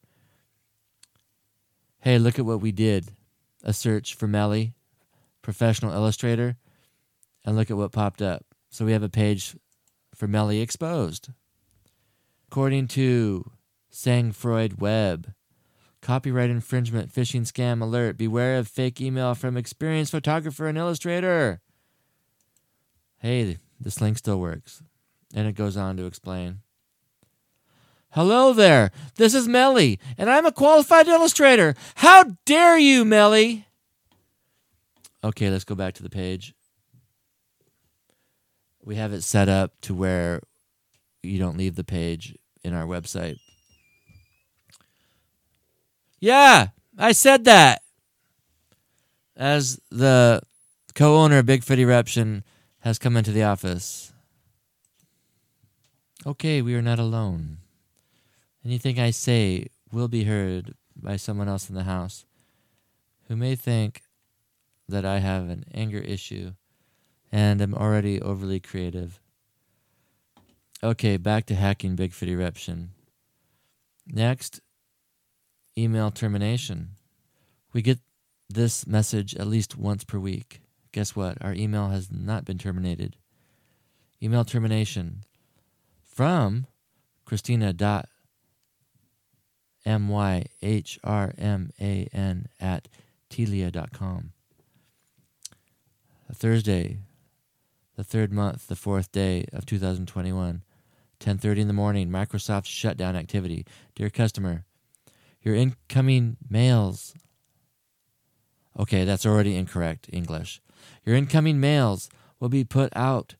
Hey, look at what we did. A search for Melly, professional illustrator, and look at what popped up. So we have a page for Melly Exposed. According to Sangfroid Web, copyright infringement, phishing scam alert. Beware of fake email from experienced photographer and illustrator. Hey, this link still works. And it goes on to explain. Hello there. This is Melly, and I'm a qualified illustrator. How dare you, Melly? Okay, let's go back to the page. We have it set up to where you don't leave the page in our website. Yeah, I said that. As the co-owner of Bigfoot Eruption has come into the office. Okay, we are not alone. Anything I say will be heard by someone else in the house who may think that I have an anger issue and am already overly creative. Okay, back to hacking Bigfoot Eruption. Next, email termination. We get this message at least once per week. Guess what? Our email has not been terminated. Email termination from Christina dot M Y H R M A N at telia dot com. Thursday, the third month, the fourth day of two thousand twenty-one, ten thirty in the morning, Microsoft shutdown activity. Dear customer, your incoming mails. Okay, that's already incorrect English. Your incoming mails will be put out.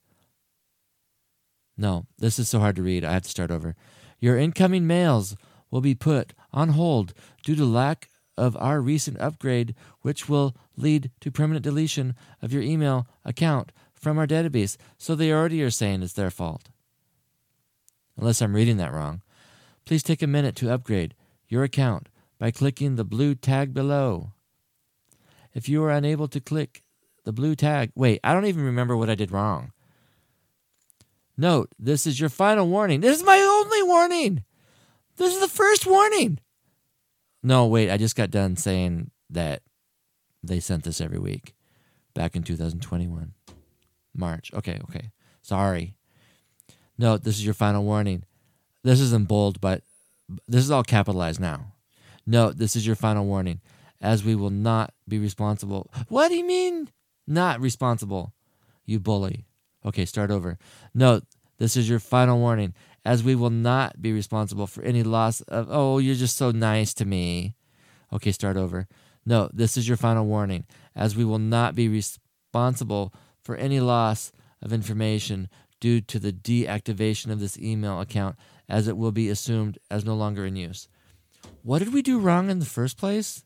No, this is so hard to read. I have to start over. Your incoming mails will be put on hold due to lack of our recent upgrade, which will lead to permanent deletion of your email account from our database. So they already are saying it's their fault. Unless I'm reading that wrong. Please take a minute to upgrade your account by clicking the blue tag below. If you are unable to click the blue tag, wait, I don't even remember what I did wrong. Note, this is your final warning. This is my only warning. This is the first warning. No, wait, I just got done saying that they sent this every week back in two thousand twenty-one. March. Okay, okay. Sorry. Note, this is your final warning. This is in bold, but this is all capitalized now. Note, this is your final warning, as we will not be responsible. What do you mean, not responsible, you bully? Okay, start over. Note, this is your final warning, as we will not be responsible for any loss of... Oh, you're just so nice to me. Okay, start over. Note, this is your final warning, as we will not be responsible for any loss of information due to the deactivation of this email account, as it will be assumed as no longer in use. What did we do wrong in the first place?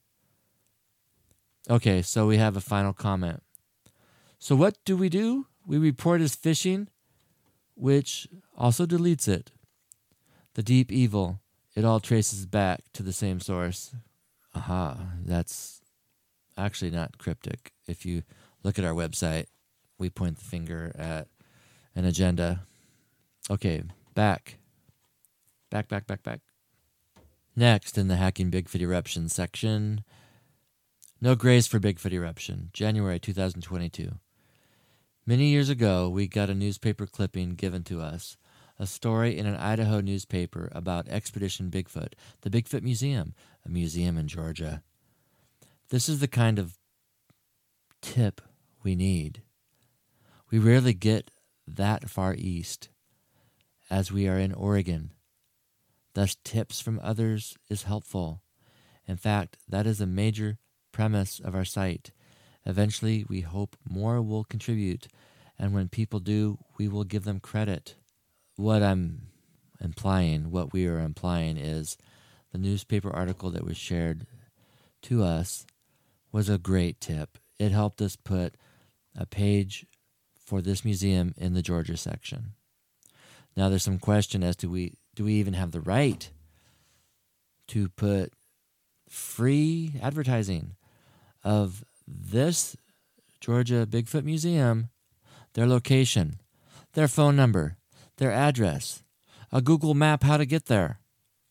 Okay, so we have a final comment. So what do we do? We report as phishing, which also deletes it. The deep evil, it all traces back to the same source. Aha, that's actually not cryptic. If you look at our website, we point the finger at an agenda. Okay, back. Back, back, back, back. Next, in the Hacking Bigfoot Eruption section, no grace for Bigfoot Eruption, January two thousand twenty-two. Many years ago, we got a newspaper clipping given to us, a story in an Idaho newspaper about Expedition Bigfoot, the Bigfoot Museum, a museum in Georgia. This is the kind of tip we need. We rarely get that far east, as we are in Oregon. Thus, tips from others is helpful. In fact, that is a major premise of our site. Eventually, we hope more will contribute, and when people do, we will give them credit. What I'm implying, what we are implying is the newspaper article that was shared to us was a great tip. It helped us put a page for this museum in the Georgia section. Now, there's some question as to we do we even have the right to put free advertising of this Georgia Bigfoot Museum, their location, their phone number, their address, a Google map how to get there.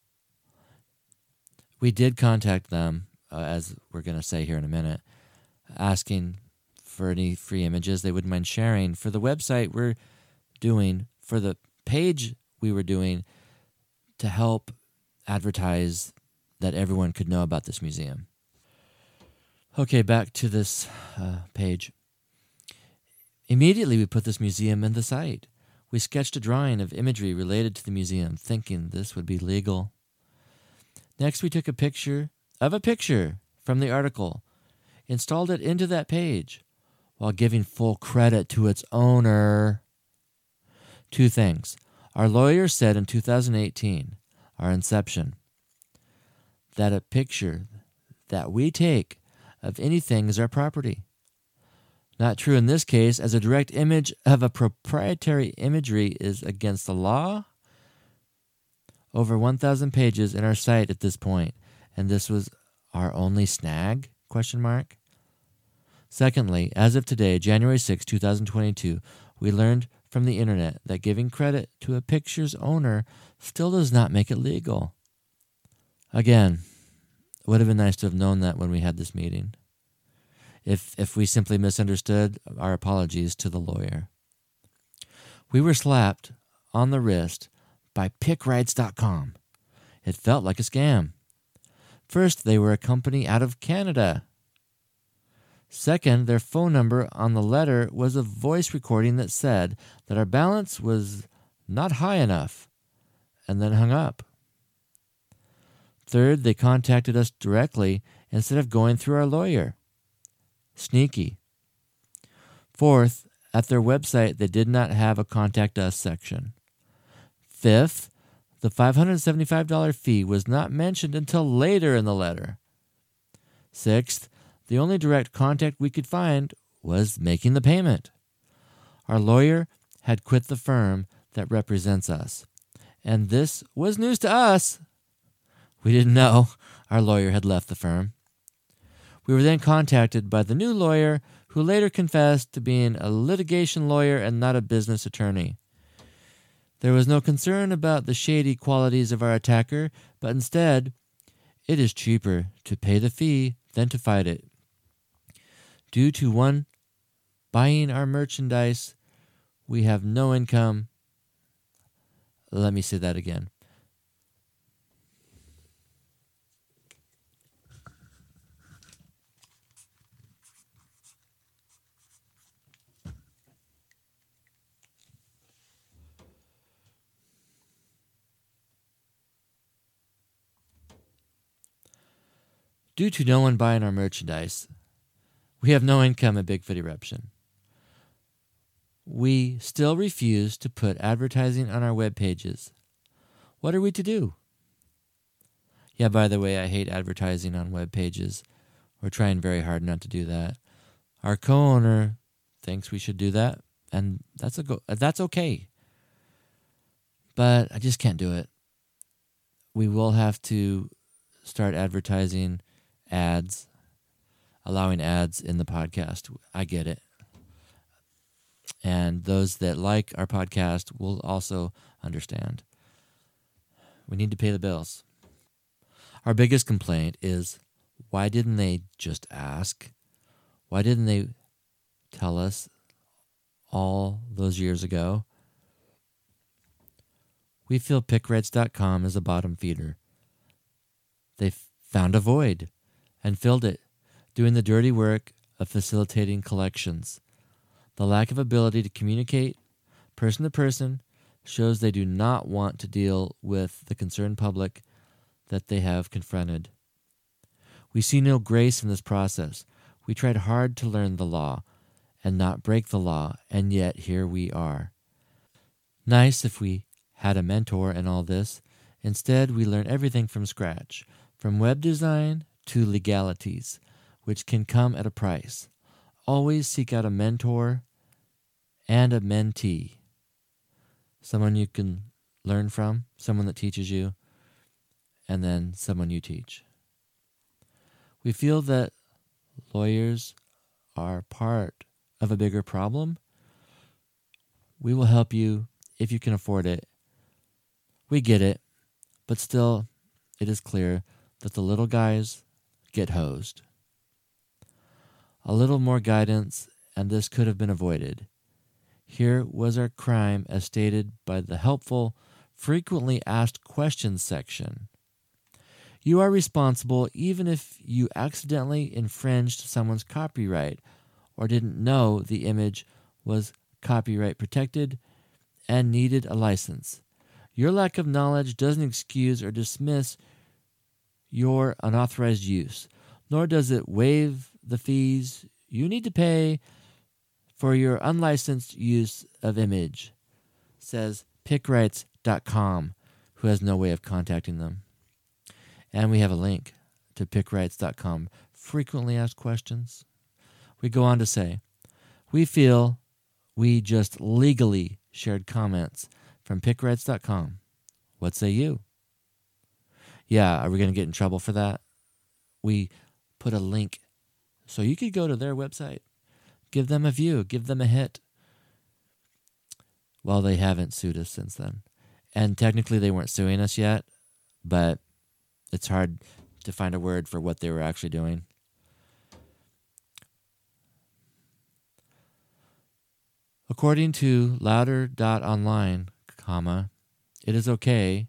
We did contact them, uh, as we're going to say here in a minute, asking for any free images they wouldn't mind sharing for the website we're doing, for the page we were doing to help advertise that everyone could know about this museum. Okay, back to this uh, page. Immediately we put this museum in the site. We sketched a drawing of imagery related to the museum, thinking this would be legal. Next, we took a picture of a picture from the article, installed it into that page, while giving full credit to its owner. Two things. Our lawyer said in two thousand eighteen, our inception, that a picture that we take of anything is our property. Not true in this case, as a direct image of a proprietary imagery is against the law. Over one thousand pages in our site at this point, and this was our only snag? Question mark. Secondly, as of today, January sixth, twenty twenty-two, we learned from the internet that giving credit to a picture's owner still does not make it legal. Again, it would have been nice to have known that when we had this meeting. If if we simply misunderstood, our apologies to the lawyer. We were slapped on the wrist by pick rights dot com. It felt like a scam. First, they were a company out of Canada. Second, their phone number on the letter was a voice recording that said that our balance was not high enough, and then hung up. Third, they contacted us directly instead of going through our lawyer. Sneaky. Fourth, at their website, they did not have a Contact Us section. Fifth, the five hundred seventy-five dollars fee was not mentioned until later in the letter. Sixth, the only direct contact we could find was making the payment. Our lawyer had quit the firm that represents us, and this was news to us. We didn't know our lawyer had left the firm. We were then contacted by the new lawyer, who later confessed to being a litigation lawyer and not a business attorney. There was no concern about the shady qualities of our attacker, but instead, it is cheaper to pay the fee than to fight it. Due to one buying our merchandise, we have no income. Let me say that again. Due to no one buying our merchandise, we have no income at Bigfoot Eruption. We still refuse to put advertising on our web pages. What are we to do? Yeah, by the way, I hate advertising on web pages. We're trying very hard not to do that. Our co-owner thinks we should do that, and that's a go- that's okay. But I just can't do it. We will have to start advertising ads, allowing ads in the podcast. I get it. And those that like our podcast will also understand. We need to pay the bills. Our biggest complaint is, why didn't they just ask? Why didn't they tell us all those years ago? We feel pick rights dot com is a bottom feeder. They found a void and filled it, doing the dirty work of facilitating collections. The lack of ability to communicate person to person shows they do not want to deal with the concerned public that they have confronted. We see no grace in this process. We tried hard to learn the law and not break the law, and yet here we are. Nice if we had a mentor in all this. Instead, we learn everything from scratch, from web design to legalities, which can come at a price. Always seek out a mentor and a mentee, someone you can learn from, someone that teaches you, and then someone you teach. We feel that lawyers are part of a bigger problem. We will help you if you can afford it. We get it, but still, it is clear that the little guys get hosed. A little more guidance, and this could have been avoided. Here was our crime as stated by the helpful, frequently asked questions section. You are responsible even if you accidentally infringed someone's copyright or didn't know the image was copyright protected and needed a license. Your lack of knowledge doesn't excuse or dismiss your unauthorized use, nor does it waive the fees you need to pay for your unlicensed use of image, says pick rights dot com, who has no way of contacting them. And we have a link to pick rights dot com, frequently asked questions. We go on to say, we feel we just legally shared comments from pick rights dot com. What say you? Yeah, are we going to get in trouble for that? We put a link so you could go to their website, give them a view, give them a hit. Well, they haven't sued us since then. And technically they weren't suing us yet, but it's hard to find a word for what they were actually doing. According to louder dot online, comma, it is okay.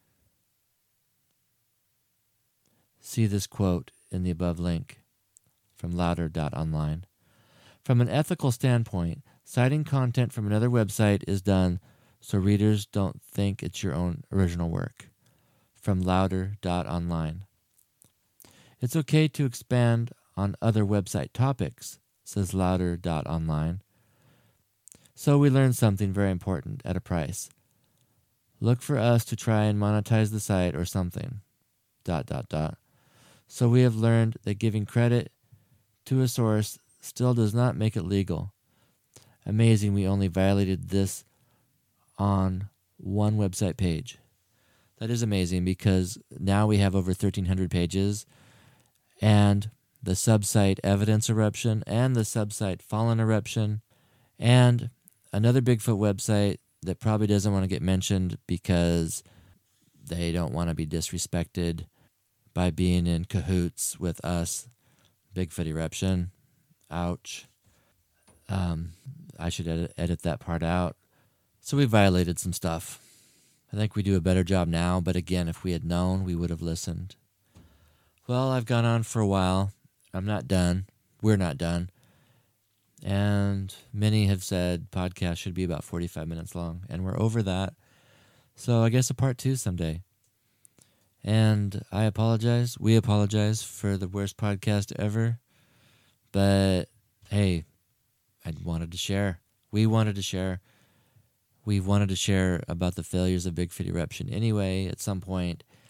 See this quote in the above link from louder dot online. From an ethical standpoint, citing content from another website is done so readers don't think it's your own original work. From louder dot online. It's okay to expand on other website topics, says louder dot online. So we learned something very important at a price. Look for us to try and monetize the site or something. Dot, dot, dot. So we have learned that giving credit to a source still does not make it legal. Amazing we only violated this on one website page. That is amazing because now we have over thirteen hundred pages, and the subsite Evidence Eruption and the subsite Fallen Eruption and another Bigfoot website that probably doesn't want to get mentioned because they don't want to be disrespected by being in cahoots with us. Bigfoot Eruption. Ouch. Um, I should edit, edit that part out. So we violated some stuff. I think we do a better job now, but again, if we had known, we would have listened. Well, I've gone on for a while. I'm not done. We're not done. And many have said podcasts should be about forty-five minutes long, and we're over that. So I guess a part two someday. And I apologize. We apologize for the worst podcast ever. But hey, I wanted to share. We wanted to share. We wanted to share about the failures of Bigfoot Eruption anyway at some point.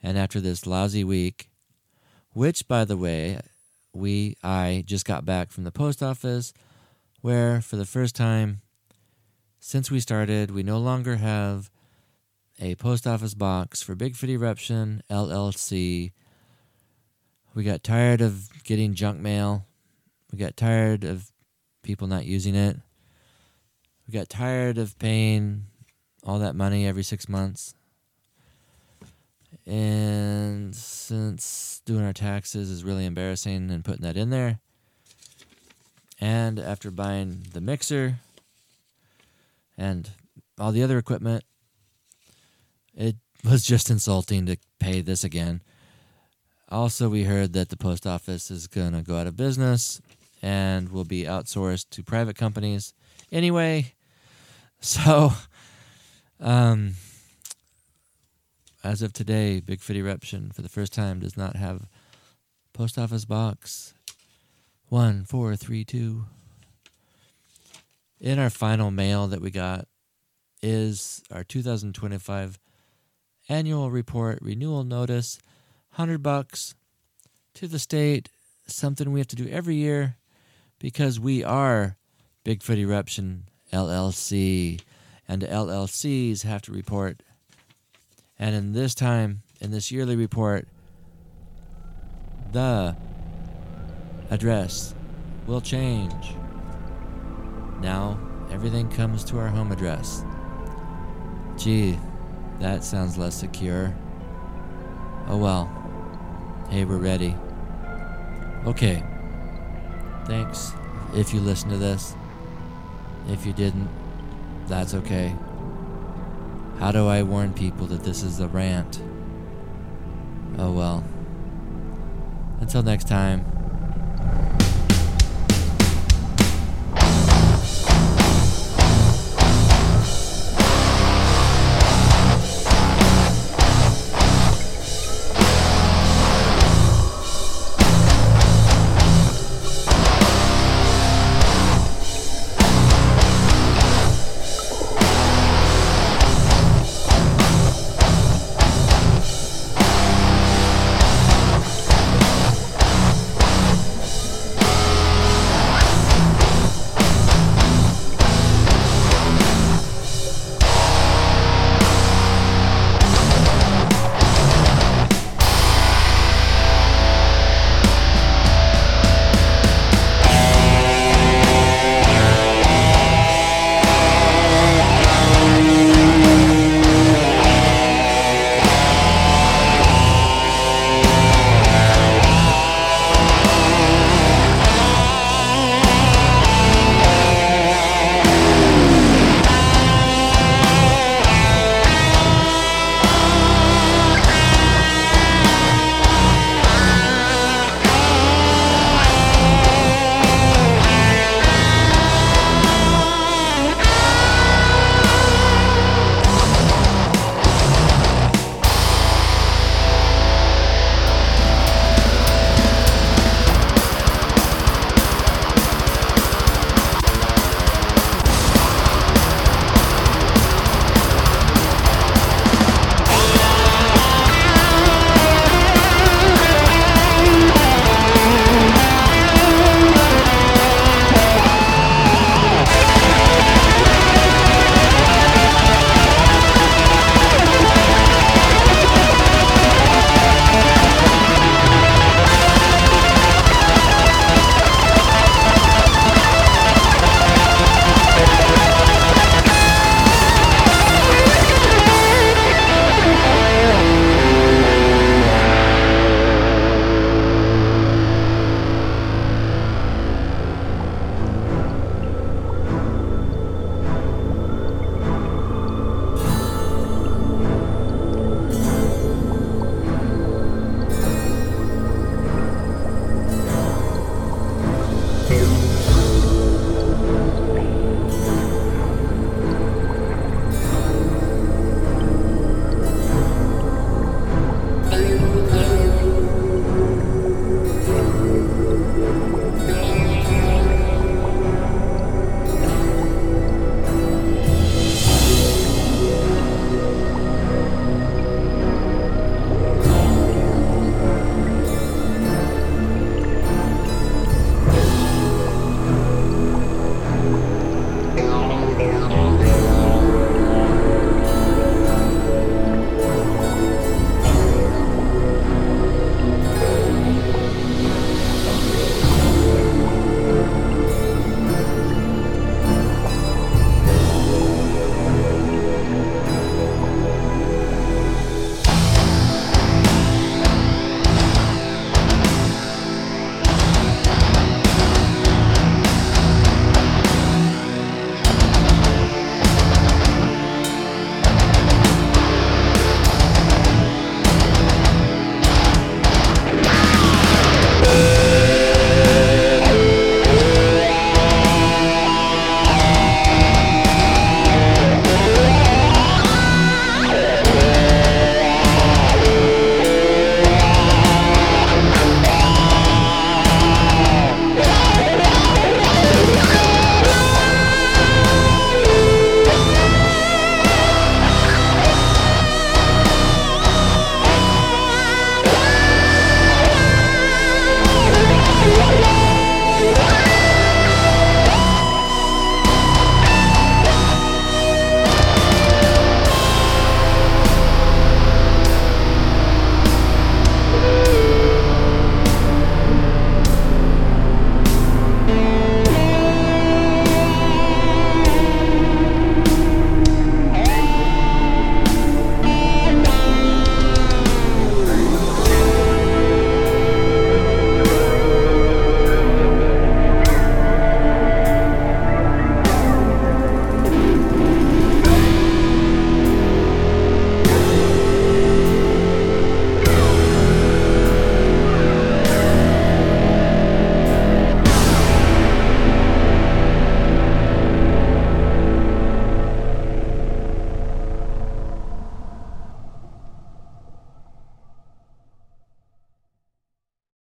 And after this lousy week, which, by the way, we, I just got back from the post office, where for the first time since we started, we no longer have a post office box for Big Foot Eruption, L L C. We got tired of getting junk mail. We got tired of people not using it. We got tired of paying all that money every six months. And since doing our taxes is really embarrassing and putting that in there, and after buying the mixer and all the other equipment, it was just insulting to pay this again. Also, we heard that the post office is going to go out of business and will be outsourced to private companies. Anyway, so um, as of today, Big Foot Eruption for the first time does not have post office box one four three two. In our final mail that we got is our two thousand twenty-five annual report renewal notice, one hundred bucks to the state, something we have to do every year because we are Big Foot Eruption L L C, and L L Cs have to report. And in this time, in this yearly report, the address will change. Now, everything comes to our home address. Gee, that sounds less secure. Oh well. Hey, we're ready. Okay. Thanks if you listen to this. If you didn't, that's okay. How do I warn people that this is a rant? Oh well. Until next time.